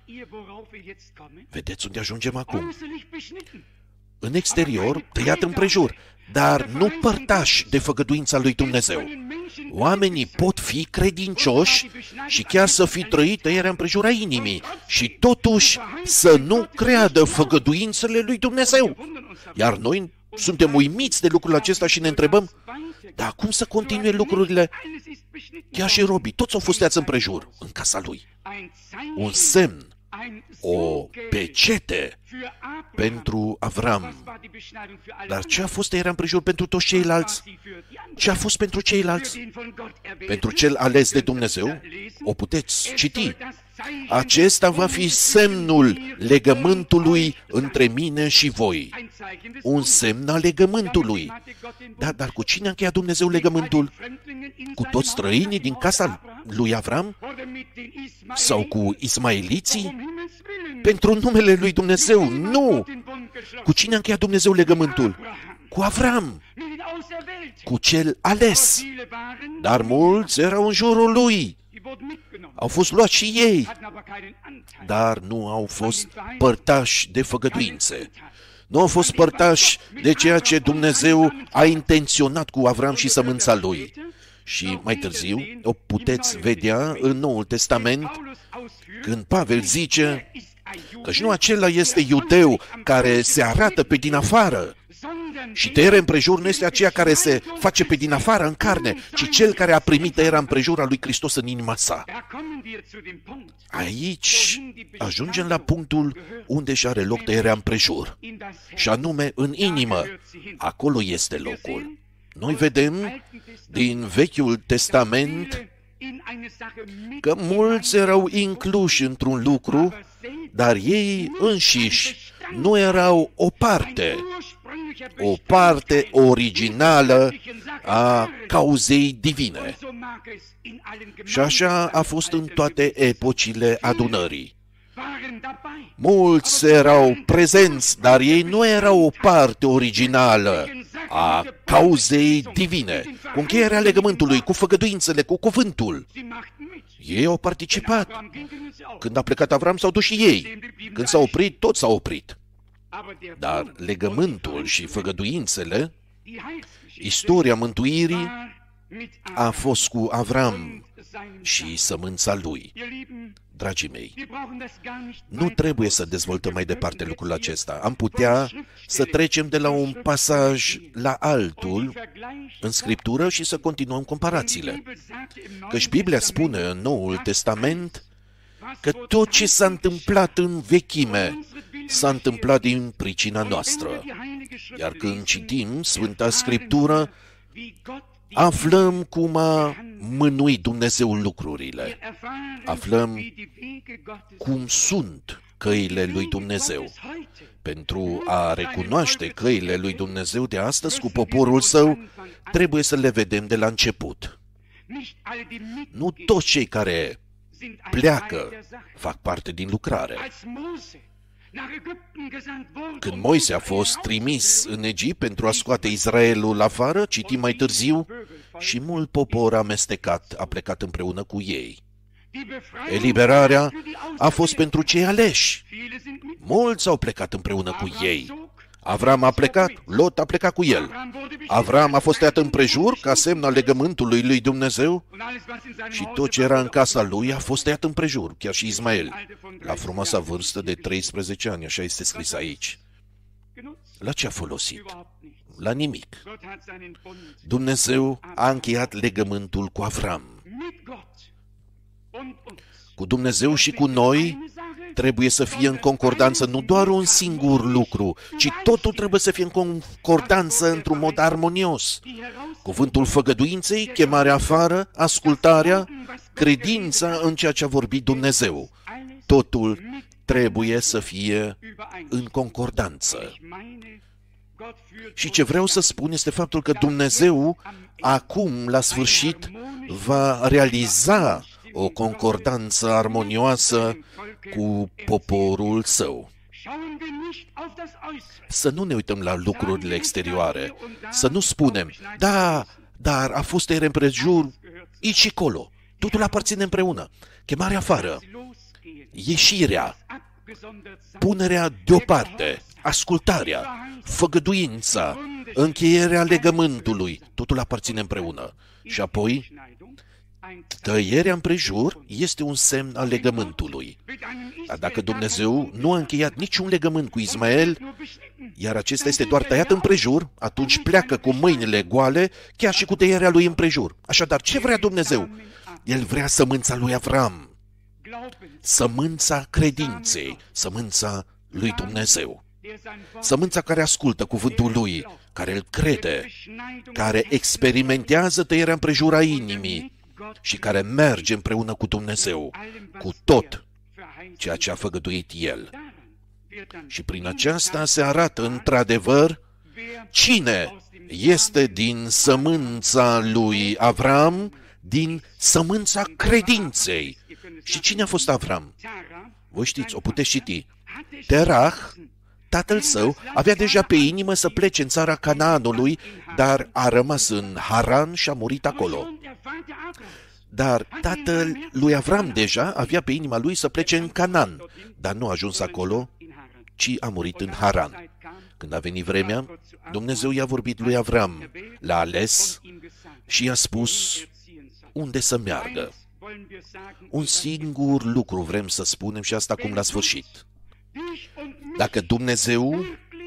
Vedeți unde ajungem acum? În exterior, tăiat împrejur, dar nu părtași de făgăduința lui Dumnezeu. Oamenii pot fi credincioși și chiar să fi trăit tăierea împrejura inimii și totuși să nu creadă făgăduințele lui Dumnezeu. Iar noi suntem uimiți de lucrul acesta și ne întrebăm: dar cum să continue lucrurile? Chiar și robii, toți au fost tăiați împrejur în casa lui. Un semn, o pecete pentru Avram. Dar ce a fost tăierea împrejur pentru toți ceilalți? Ce a fost pentru ceilalți? Pentru cel ales de Dumnezeu? O puteți citi. Acesta va fi semnul legământului între mine și voi. Un semn al legământului. Da, dar cu cine a încheiat Dumnezeu legământul? Cu toți străinii din casa lui Avram? Sau cu ismaeliții? Pentru numele lui Dumnezeu, nu! Cu cine a încheiat Dumnezeu legământul? Cu Avram, cu cel ales. Dar mulți erau în jurul lui. Au fost luați și ei, dar nu au fost părtași de făgăduințe. Nu au fost părtași de ceea ce Dumnezeu a intenționat cu Avram și sămânța lui. Și mai târziu o puteți vedea în Noul Testament când Pavel zice căci nu acela este iudeu care se arată pe din afară, și tăierea împrejur nu este aceea care se face pe din afară în carne, ci cel care a primit tăierea împrejur a lui Hristos în inima sa. Aici ajungem la punctul unde și are loc tăierea împrejur, și anume în inimă. Acolo este locul. Noi vedem din Vechiul Testament că mulți erau incluși într-un lucru, dar ei înșiși nu erau o parte, o parte originală a cauzei divine. Și așa a fost în toate epocile adunării. Mulți erau prezenți, dar ei nu erau o parte originală a cauzei divine, cu încheierea legământului, cu făgăduințele, cu cuvântul. Ei au participat. Când a plecat Avram, s-au dus și ei. Când s-au oprit, toți s-au oprit. Dar legământul și făgăduințele, istoria mântuirii, a fost cu Avram și sămânța lui. Dragii mei, nu trebuie să dezvoltăm mai departe lucrul acesta. Am putea să trecem de la un pasaj la altul în Scriptură și să continuăm comparațiile. Căci Biblia spune în Noul Testament că tot ce s-a întâmplat în vechime s-a întâmplat din pricina noastră. Iar când citim Sfânta Scriptură, aflăm cum a mânuit Dumnezeu lucrurile. Aflăm cum sunt căile lui Dumnezeu. Pentru a recunoaște căile lui Dumnezeu de astăzi cu poporul său, trebuie să le vedem de la început. Nu toți cei care pleacă fac parte din lucrare. Când Moise a fost trimis în Egipt pentru a scoate Israelul afară, citim mai târziu, și mult popor amestecat a plecat împreună cu ei. Eliberarea a fost pentru cei aleși. Mulți au plecat împreună cu ei. Avram a plecat, Lot a plecat cu el. Avram a fost tăiat împrejur ca semn al legământului lui Dumnezeu și tot ce era în casa lui a fost tăiat împrejur, chiar și Ismael, la frumoasa vârstă de treisprezece ani, așa este scris aici. La ce a folosit? La nimic. Dumnezeu a încheiat legământul cu Avram. Cu Dumnezeu și cu noi trebuie să fie în concordanță nu doar un singur lucru, ci totul trebuie să fie în concordanță într-un mod armonios. Cuvântul făgăduinței, chemarea afară, ascultarea, credința în ceea ce a vorbit Dumnezeu. Totul trebuie să fie în concordanță. Și ce vreau să spun este faptul că Dumnezeu, acum, la sfârșit, va realiza o concordanță armonioasă cu poporul său. Să nu ne uităm la lucrurile exterioare, să nu spunem, da, dar a fost tăiere împrejur aici și acolo, totul aparține împreună. Chemarea afară, ieșirea, punerea deoparte, ascultarea, făgăduința, încheierea legământului, totul aparține împreună. Și apoi, tăierea împrejur este un semn al legământului. Dar dacă Dumnezeu nu a încheiat niciun legământ cu Ismael, iar acesta este doar tăiat împrejur, atunci pleacă cu mâinile goale, chiar și cu tăierea lui împrejur. Așadar, ce vrea Dumnezeu? El vrea sămânța lui Avram, sămânța credinței, sămânța lui Dumnezeu. Sămânța care ascultă cuvântul lui, care îl crede, care experimentează tăierea împrejur a inimii și care merge împreună cu Dumnezeu, cu tot ceea ce a făgăduit El. Și prin aceasta se arată într-adevăr cine este din sămânța lui Avram, din sămânța credinței. Și cine a fost Avram? Voi știți, o puteți citi. Terah, tatăl său, avea deja pe inimă să plece în țara Canaanului, dar a rămas în Haran și a murit acolo. Dar tatăl lui Avram deja avea pe inima lui să plece în Canaan, dar nu a ajuns acolo, ci a murit în Haran. Când a venit vremea, Dumnezeu i-a vorbit lui Avram, l-a ales și i-a spus unde să meargă. Un singur lucru vrem să spunem și asta acum la sfârșit. Dacă Dumnezeu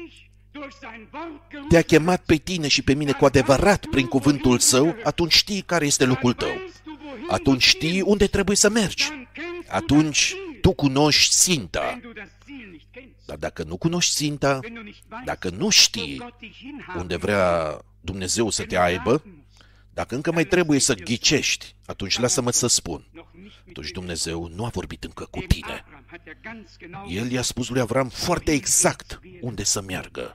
te-a chemat pe tine și pe mine cu adevărat prin cuvântul Său, atunci știi care este locul tău. Atunci știi unde trebuie să mergi. Atunci tu cunoști ținta. Dar dacă nu cunoști ținta, dacă nu știi unde vrea Dumnezeu să te aibă, dacă încă mai trebuie să ghicești, atunci lasă-mă să spun. Atunci Dumnezeu nu a vorbit încă cu tine. El i-a spus lui Avram foarte exact unde să meargă.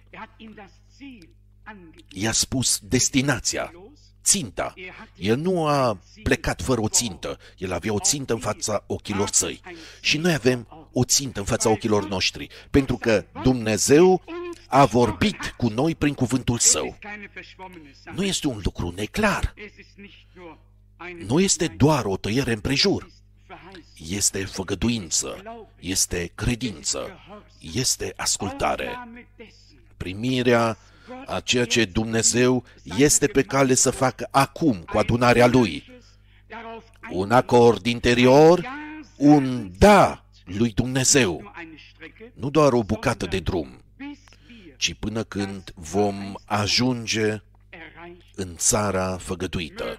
I-a spus destinația, ținta. El nu a plecat fără o țintă. El avea o țintă în fața ochilor săi. Și noi avem o țintă în fața ochilor noștri, pentru că Dumnezeu a vorbit cu noi prin cuvântul Său. Nu este un lucru neclar. Nu este doar o tăiere împrejur. Este făgăduință, este credință, este ascultare. Primirea a ceea ce Dumnezeu este pe cale să facă acum cu adunarea Lui. Un acord interior, un da lui Dumnezeu. Nu doar o bucată de drum, ci până când vom ajunge în țara făgăduită.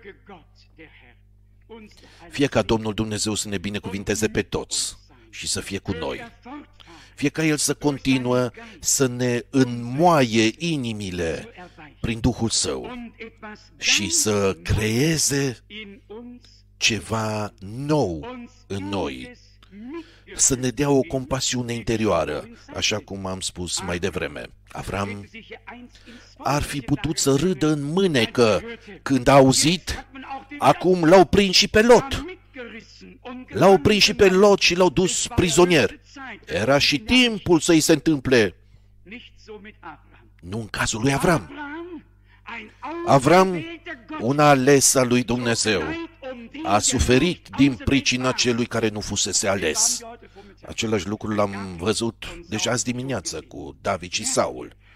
Fie ca Domnul Dumnezeu să ne binecuvinteze pe toți și să fie cu noi. Fie ca El să continuă să ne înmoaie inimile prin Duhul Său și să creeze ceva nou în noi, să ne dea o compasiune interioară, așa cum am spus mai devreme. Avram ar fi putut să râdă în mânecă când a auzit, acum l-au prins și pe Lot. L-au prins și pe Lot și l-au dus prizonier. Era și timpul să-i se întâmple. Nu în cazul lui Avram. Avram, un ales al lui Dumnezeu, a suferit din pricina celui care nu fusese ales. Același lucru l-am văzut deja azi dimineață cu David și Saul.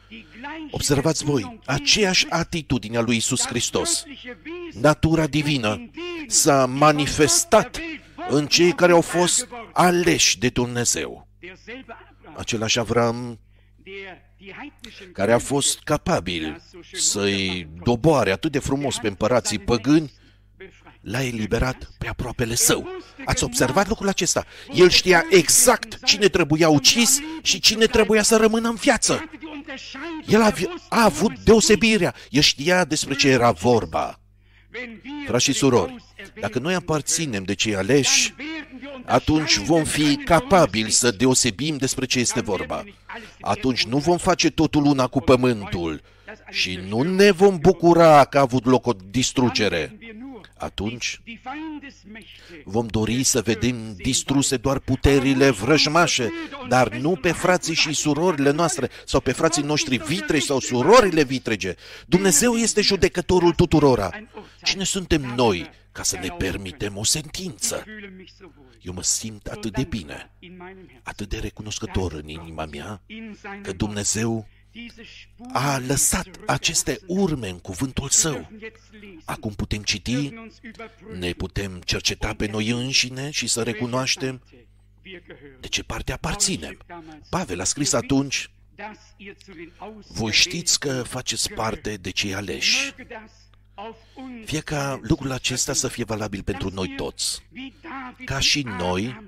Observați voi, aceeași atitudine a lui Iisus Hristos, natura divină, s-a manifestat în cei care au fost aleși de Dumnezeu. Același Avram, care a fost capabil să-i doboare atât de frumos pe împărații păgâni, l-a eliberat pe aproapele său. Ați observat lucrul acesta? El știa exact cine trebuia ucis și cine trebuia să rămână în viață. El a, a avut deosebirea. El știa despre ce era vorba. Frați și surori, dacă noi aparținem de cei aleși, atunci vom fi capabili să deosebim despre ce este vorba. Atunci nu vom face totul una cu pământul și nu ne vom bucura că a avut loc o distrugere. Atunci vom dori să vedem distruse doar puterile vrăjmașe, dar nu pe frații și surorile noastre, sau pe frații noștri vitreși sau surorile vitrege. Dumnezeu este judecătorul tuturora. Cine suntem noi ca să ne permitem o sentință? Eu mă simt atât de bine, atât de recunoscător în inima mea, că Dumnezeu a lăsat aceste urme în cuvântul Său. Acum putem citi, ne putem cerceta pe noi înșine și să recunoaștem de ce parte aparținem. Pavel a scris atunci, voi știți că faceți parte de cei aleși. Fie ca lucrul acesta să fie valabil pentru noi toți, ca și noi,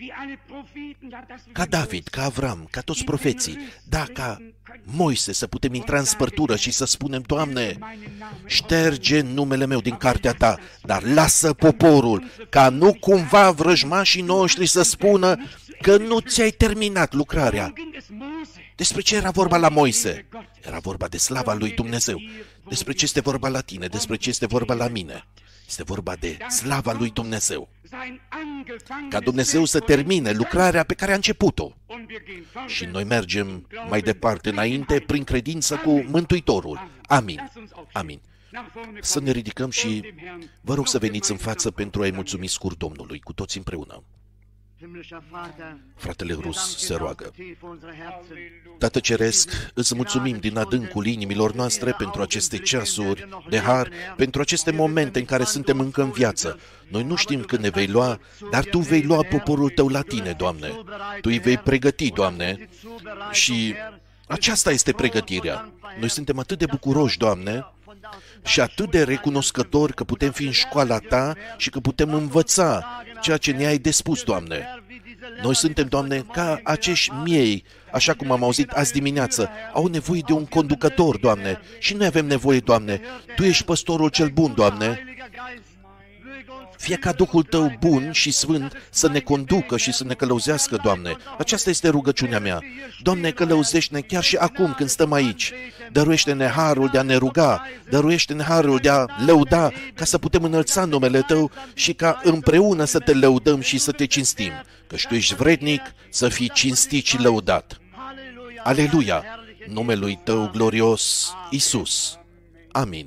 ca David, ca Avram, ca toți profeții, da, ca Moise, să putem intra în spărtură și să spunem, Doamne, șterge numele meu din cartea Ta, dar lasă poporul, ca nu cumva vrăjmașii noștri să spună că nu ți-ai terminat lucrarea. Despre ce era vorba la Moise? Era vorba de slava lui Dumnezeu. Despre ce este vorba la tine? Despre ce este vorba la mine? Este vorba de slava lui Dumnezeu. Ca Dumnezeu să termine lucrarea pe care a început-o. Și noi mergem mai departe înainte prin credință cu Mântuitorul. Amin. Amin. Să ne ridicăm și vă rog să veniți în față pentru a-i mulțumi scurt Domnului, cu toți împreună. Fratele Rus se roagă. Tată Ceresc, îți mulțumim din adâncul inimilor noastre pentru aceste ceasuri de har, pentru aceste momente în care suntem încă în viață. Noi nu știm când ne vei lua, dar Tu vei lua poporul Tău la Tine, Doamne. Tu îi vei pregăti, Doamne, și aceasta este pregătirea. Noi suntem atât de bucuroși, Doamne, și atât de recunoscători că putem fi în școala Ta și că putem învăța ceea ce ne-ai de spus, Doamne. Noi suntem, Doamne, ca acești miei, așa cum am auzit azi dimineață, au nevoie de un conducător, Doamne, și noi avem nevoie, Doamne. Tu ești păstorul cel bun, Doamne. Fie ca Duhul Tău bun și sfânt să ne conducă și să ne călăuzească, Doamne. Aceasta este rugăciunea mea. Doamne, călăuzește-ne chiar și acum când stăm aici. Dăruiește-ne harul de a ne ruga, dăruiește-ne harul de a lăuda, ca să putem înălța numele Tău și ca împreună să Te lăudăm și să Te cinstim, căci Tu ești vrednic să fii cinstit și lăudat. Aleluia! Numelui Tău glorios, Iisus. Amin.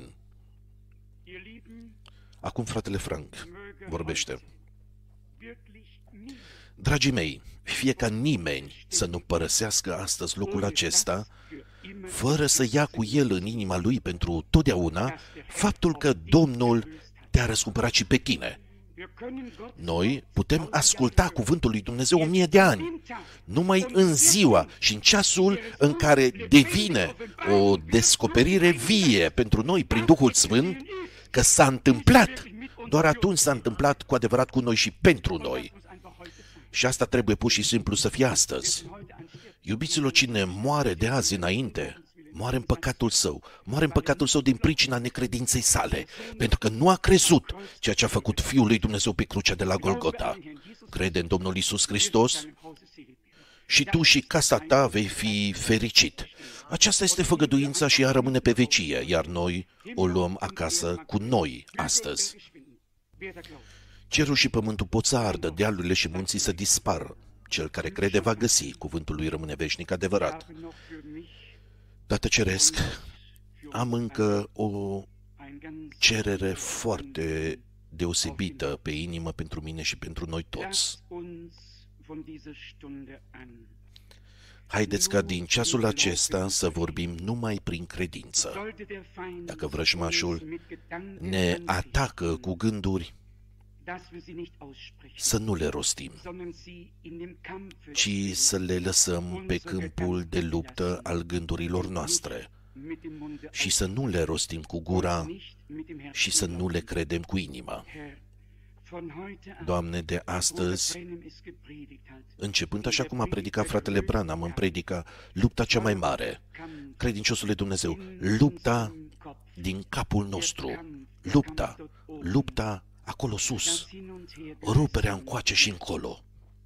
Acum fratele Frank vorbește. Dragii mei, fie ca nimeni să nu părăsească astăzi locul acesta, fără să ia cu el în inima lui pentru totdeauna faptul că Domnul te-a răscumpărat și pe tine. Noi putem asculta cuvântul lui Dumnezeu o mie de ani, numai în ziua și în ceasul în care devine o descoperire vie pentru noi prin Duhul Sfânt, că s-a întâmplat. Doar atunci s-a întâmplat cu adevărat cu noi și pentru noi. Și asta trebuie pur și simplu să fie astăzi. Iubiților, cine moare de azi înainte, moare în păcatul său. Moare în păcatul său din pricina necredinței sale, pentru că nu a crezut ceea ce a făcut Fiul lui Dumnezeu pe crucea de la Golgota. Crede în Domnul Iisus Hristos și tu și casa ta vei fi fericit. Aceasta este făgăduința și ea rămâne pe vecie, iar noi o luăm acasă cu noi astăzi. Cerul și pământul pot să ardă, dealurile și munții să dispară. Cel care crede va găsi, cuvântul lui rămâne veșnic adevărat. Tată Ceresc, am încă o cerere foarte deosebită pe inimă pentru mine și pentru noi toți. Haideți ca din ceasul acesta să vorbim numai prin credință. Dacă vrăjmașul ne atacă cu gânduri, să nu le rostim, ci să le lăsăm pe câmpul de luptă al gândurilor noastre și să nu le rostim cu gura și să nu le credem cu inima. Doamne, de astăzi, începând așa cum a predicat fratele Branham în predica, lupta cea mai mare, credinciosule Dumnezeu, lupta din capul nostru, lupta, lupta acolo sus, ruperea încoace și încolo.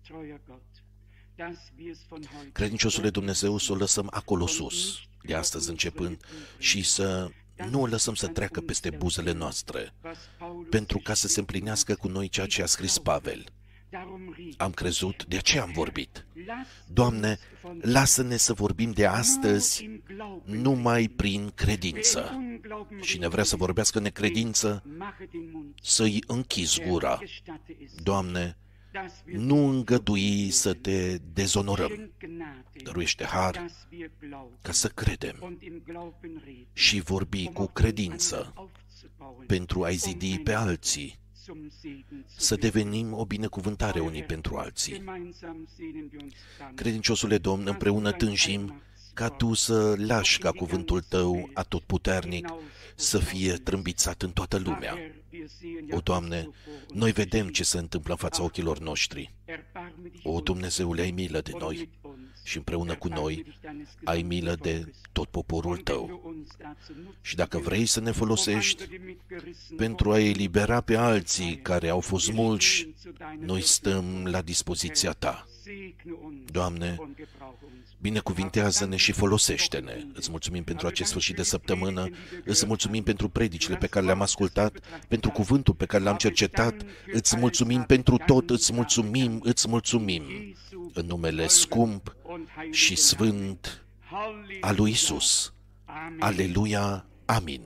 Credinciosule Dumnezeu, să o lăsăm acolo sus, de astăzi începând, și să nu o lăsăm să treacă peste buzele noastre, pentru ca să se împlinească cu noi ceea ce a scris Pavel. Am crezut, de aceea am vorbit. Doamne, lasă-ne să vorbim de astăzi numai prin credință. Cine vrea să vorbească în necredință, să-i închizi gura. Doamne, nu îngădui să te dezonorăm. Dăruiește har ca să credem și vorbi cu credință pentru a-i zidi pe alții, să devenim o binecuvântare unii pentru alții. Credinciosule Domn, împreună tânjim ca Tu să lași ca cuvântul Tău atotputernic să fie trâmbițat în toată lumea. O, Doamne, noi vedem ce se întâmplă în fața ochilor noștri. O, Dumnezeule, ai milă de noi și împreună cu noi ai milă de tot poporul Tău. Și dacă vrei să ne folosești pentru a elibera pe alții care au fost smulși, noi stăm la dispoziția Ta. Doamne, binecuvintează-ne și folosește-ne. Îți mulțumim pentru acest sfârșit de săptămână, îți mulțumim pentru predicile pe care le-am ascultat, pentru cuvântul pe care l-am cercetat, îți mulțumim pentru tot, îți mulțumim, îți mulțumim. În numele scump și sfânt al lui Isus. Aleluia, amin.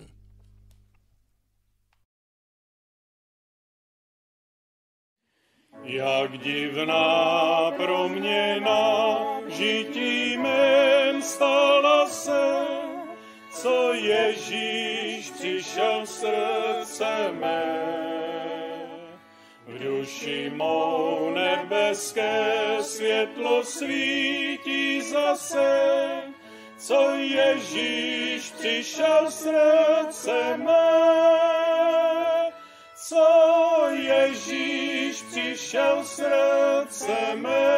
Jak divná proměna v žití mém stala se, co Ježíš přišel v srdce mé. V duši mou nebeské světlo svítí zase, co Ježíš přišel v srdce mé. Co Ježíš přišel v srdce mé,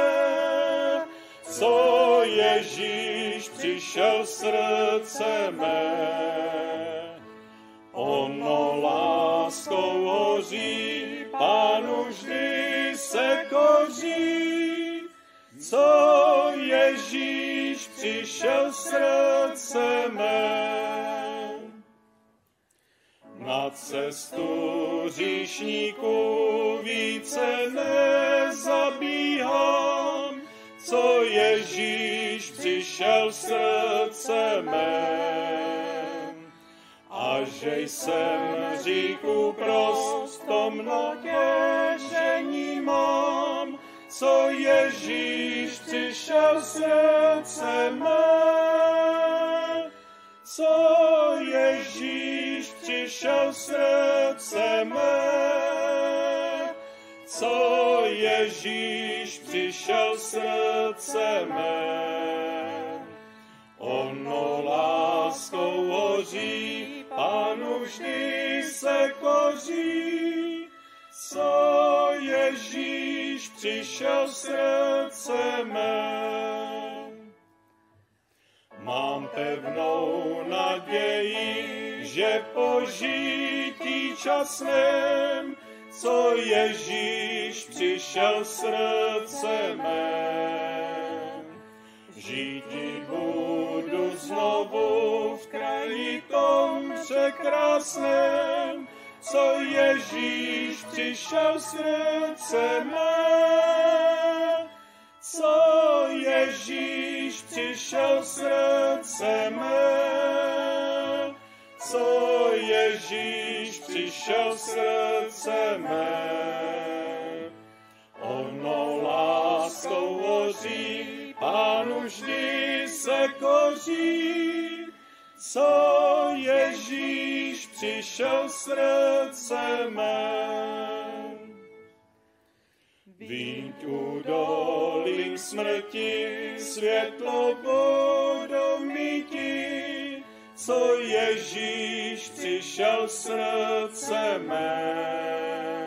co Ježíš přišel v srdce mé. Ono láskou hoří, Pánu vždy se koří, co Ježíš přišel v srdce mé. Na cestu hříšníků více nezabíhám, co Ježíš přišel v srdce mém. A že jsem hříchu prosto množení mám, co Ježíš přišel v srdce mém. Co Ježíš přišel v srdce mé, co Ježíš přišel v srdce mé. Ono láskou hoří, Pánu vždy se koří, co Ježíš přišel v srdce mé. Mám pevnou naději, že po žití časném, co Ježíš přišel v srdce mém. V žití budu znovu v kraji tom překrásném, co Ježíš přišel v srdce mém. Co Ježíš přišel v srdce mé, co Ježíš přišel v srdce mé. Ono láskou hoří, Pánu vždy se koří, co Ježíš přišel srdce mé. Víť u dolin smrti, světlo budou míti, co Ježíš přišel srdce mé.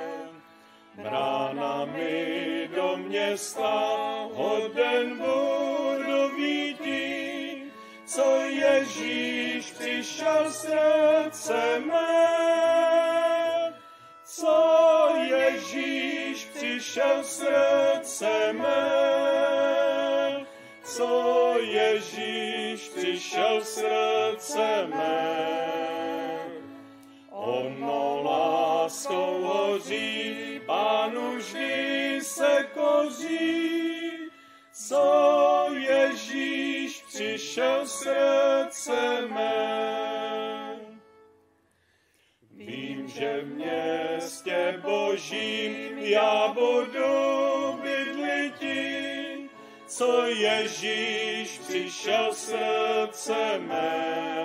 Bránami do města hoden budu víti, co Ježíš přišel srdce mé. Co Ježíš přišel srdce mé. Co Ježíš přišel srdce mé. Ono láskou hoří, Pánu vždy se koří, co Ježíš přišel srdce mé. Vím, že v městě Božím já budu bydliti, co Ježíš přišel srdce mé.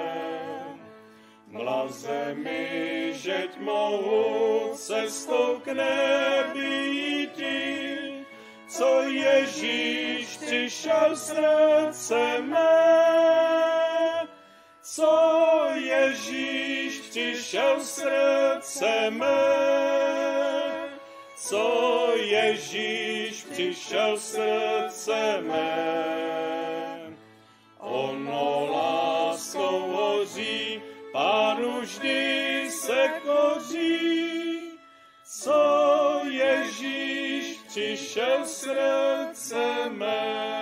Mlaze mi, žeť mohu cestou k nebi jít, co Ježíš přišel srdce mé. Co Ježíš přišel srdce mé. Co Ježíš přišel srdce mé. Ono láskou hoří, Pánu vždy se koří, co Ježíš přišel srdce mé.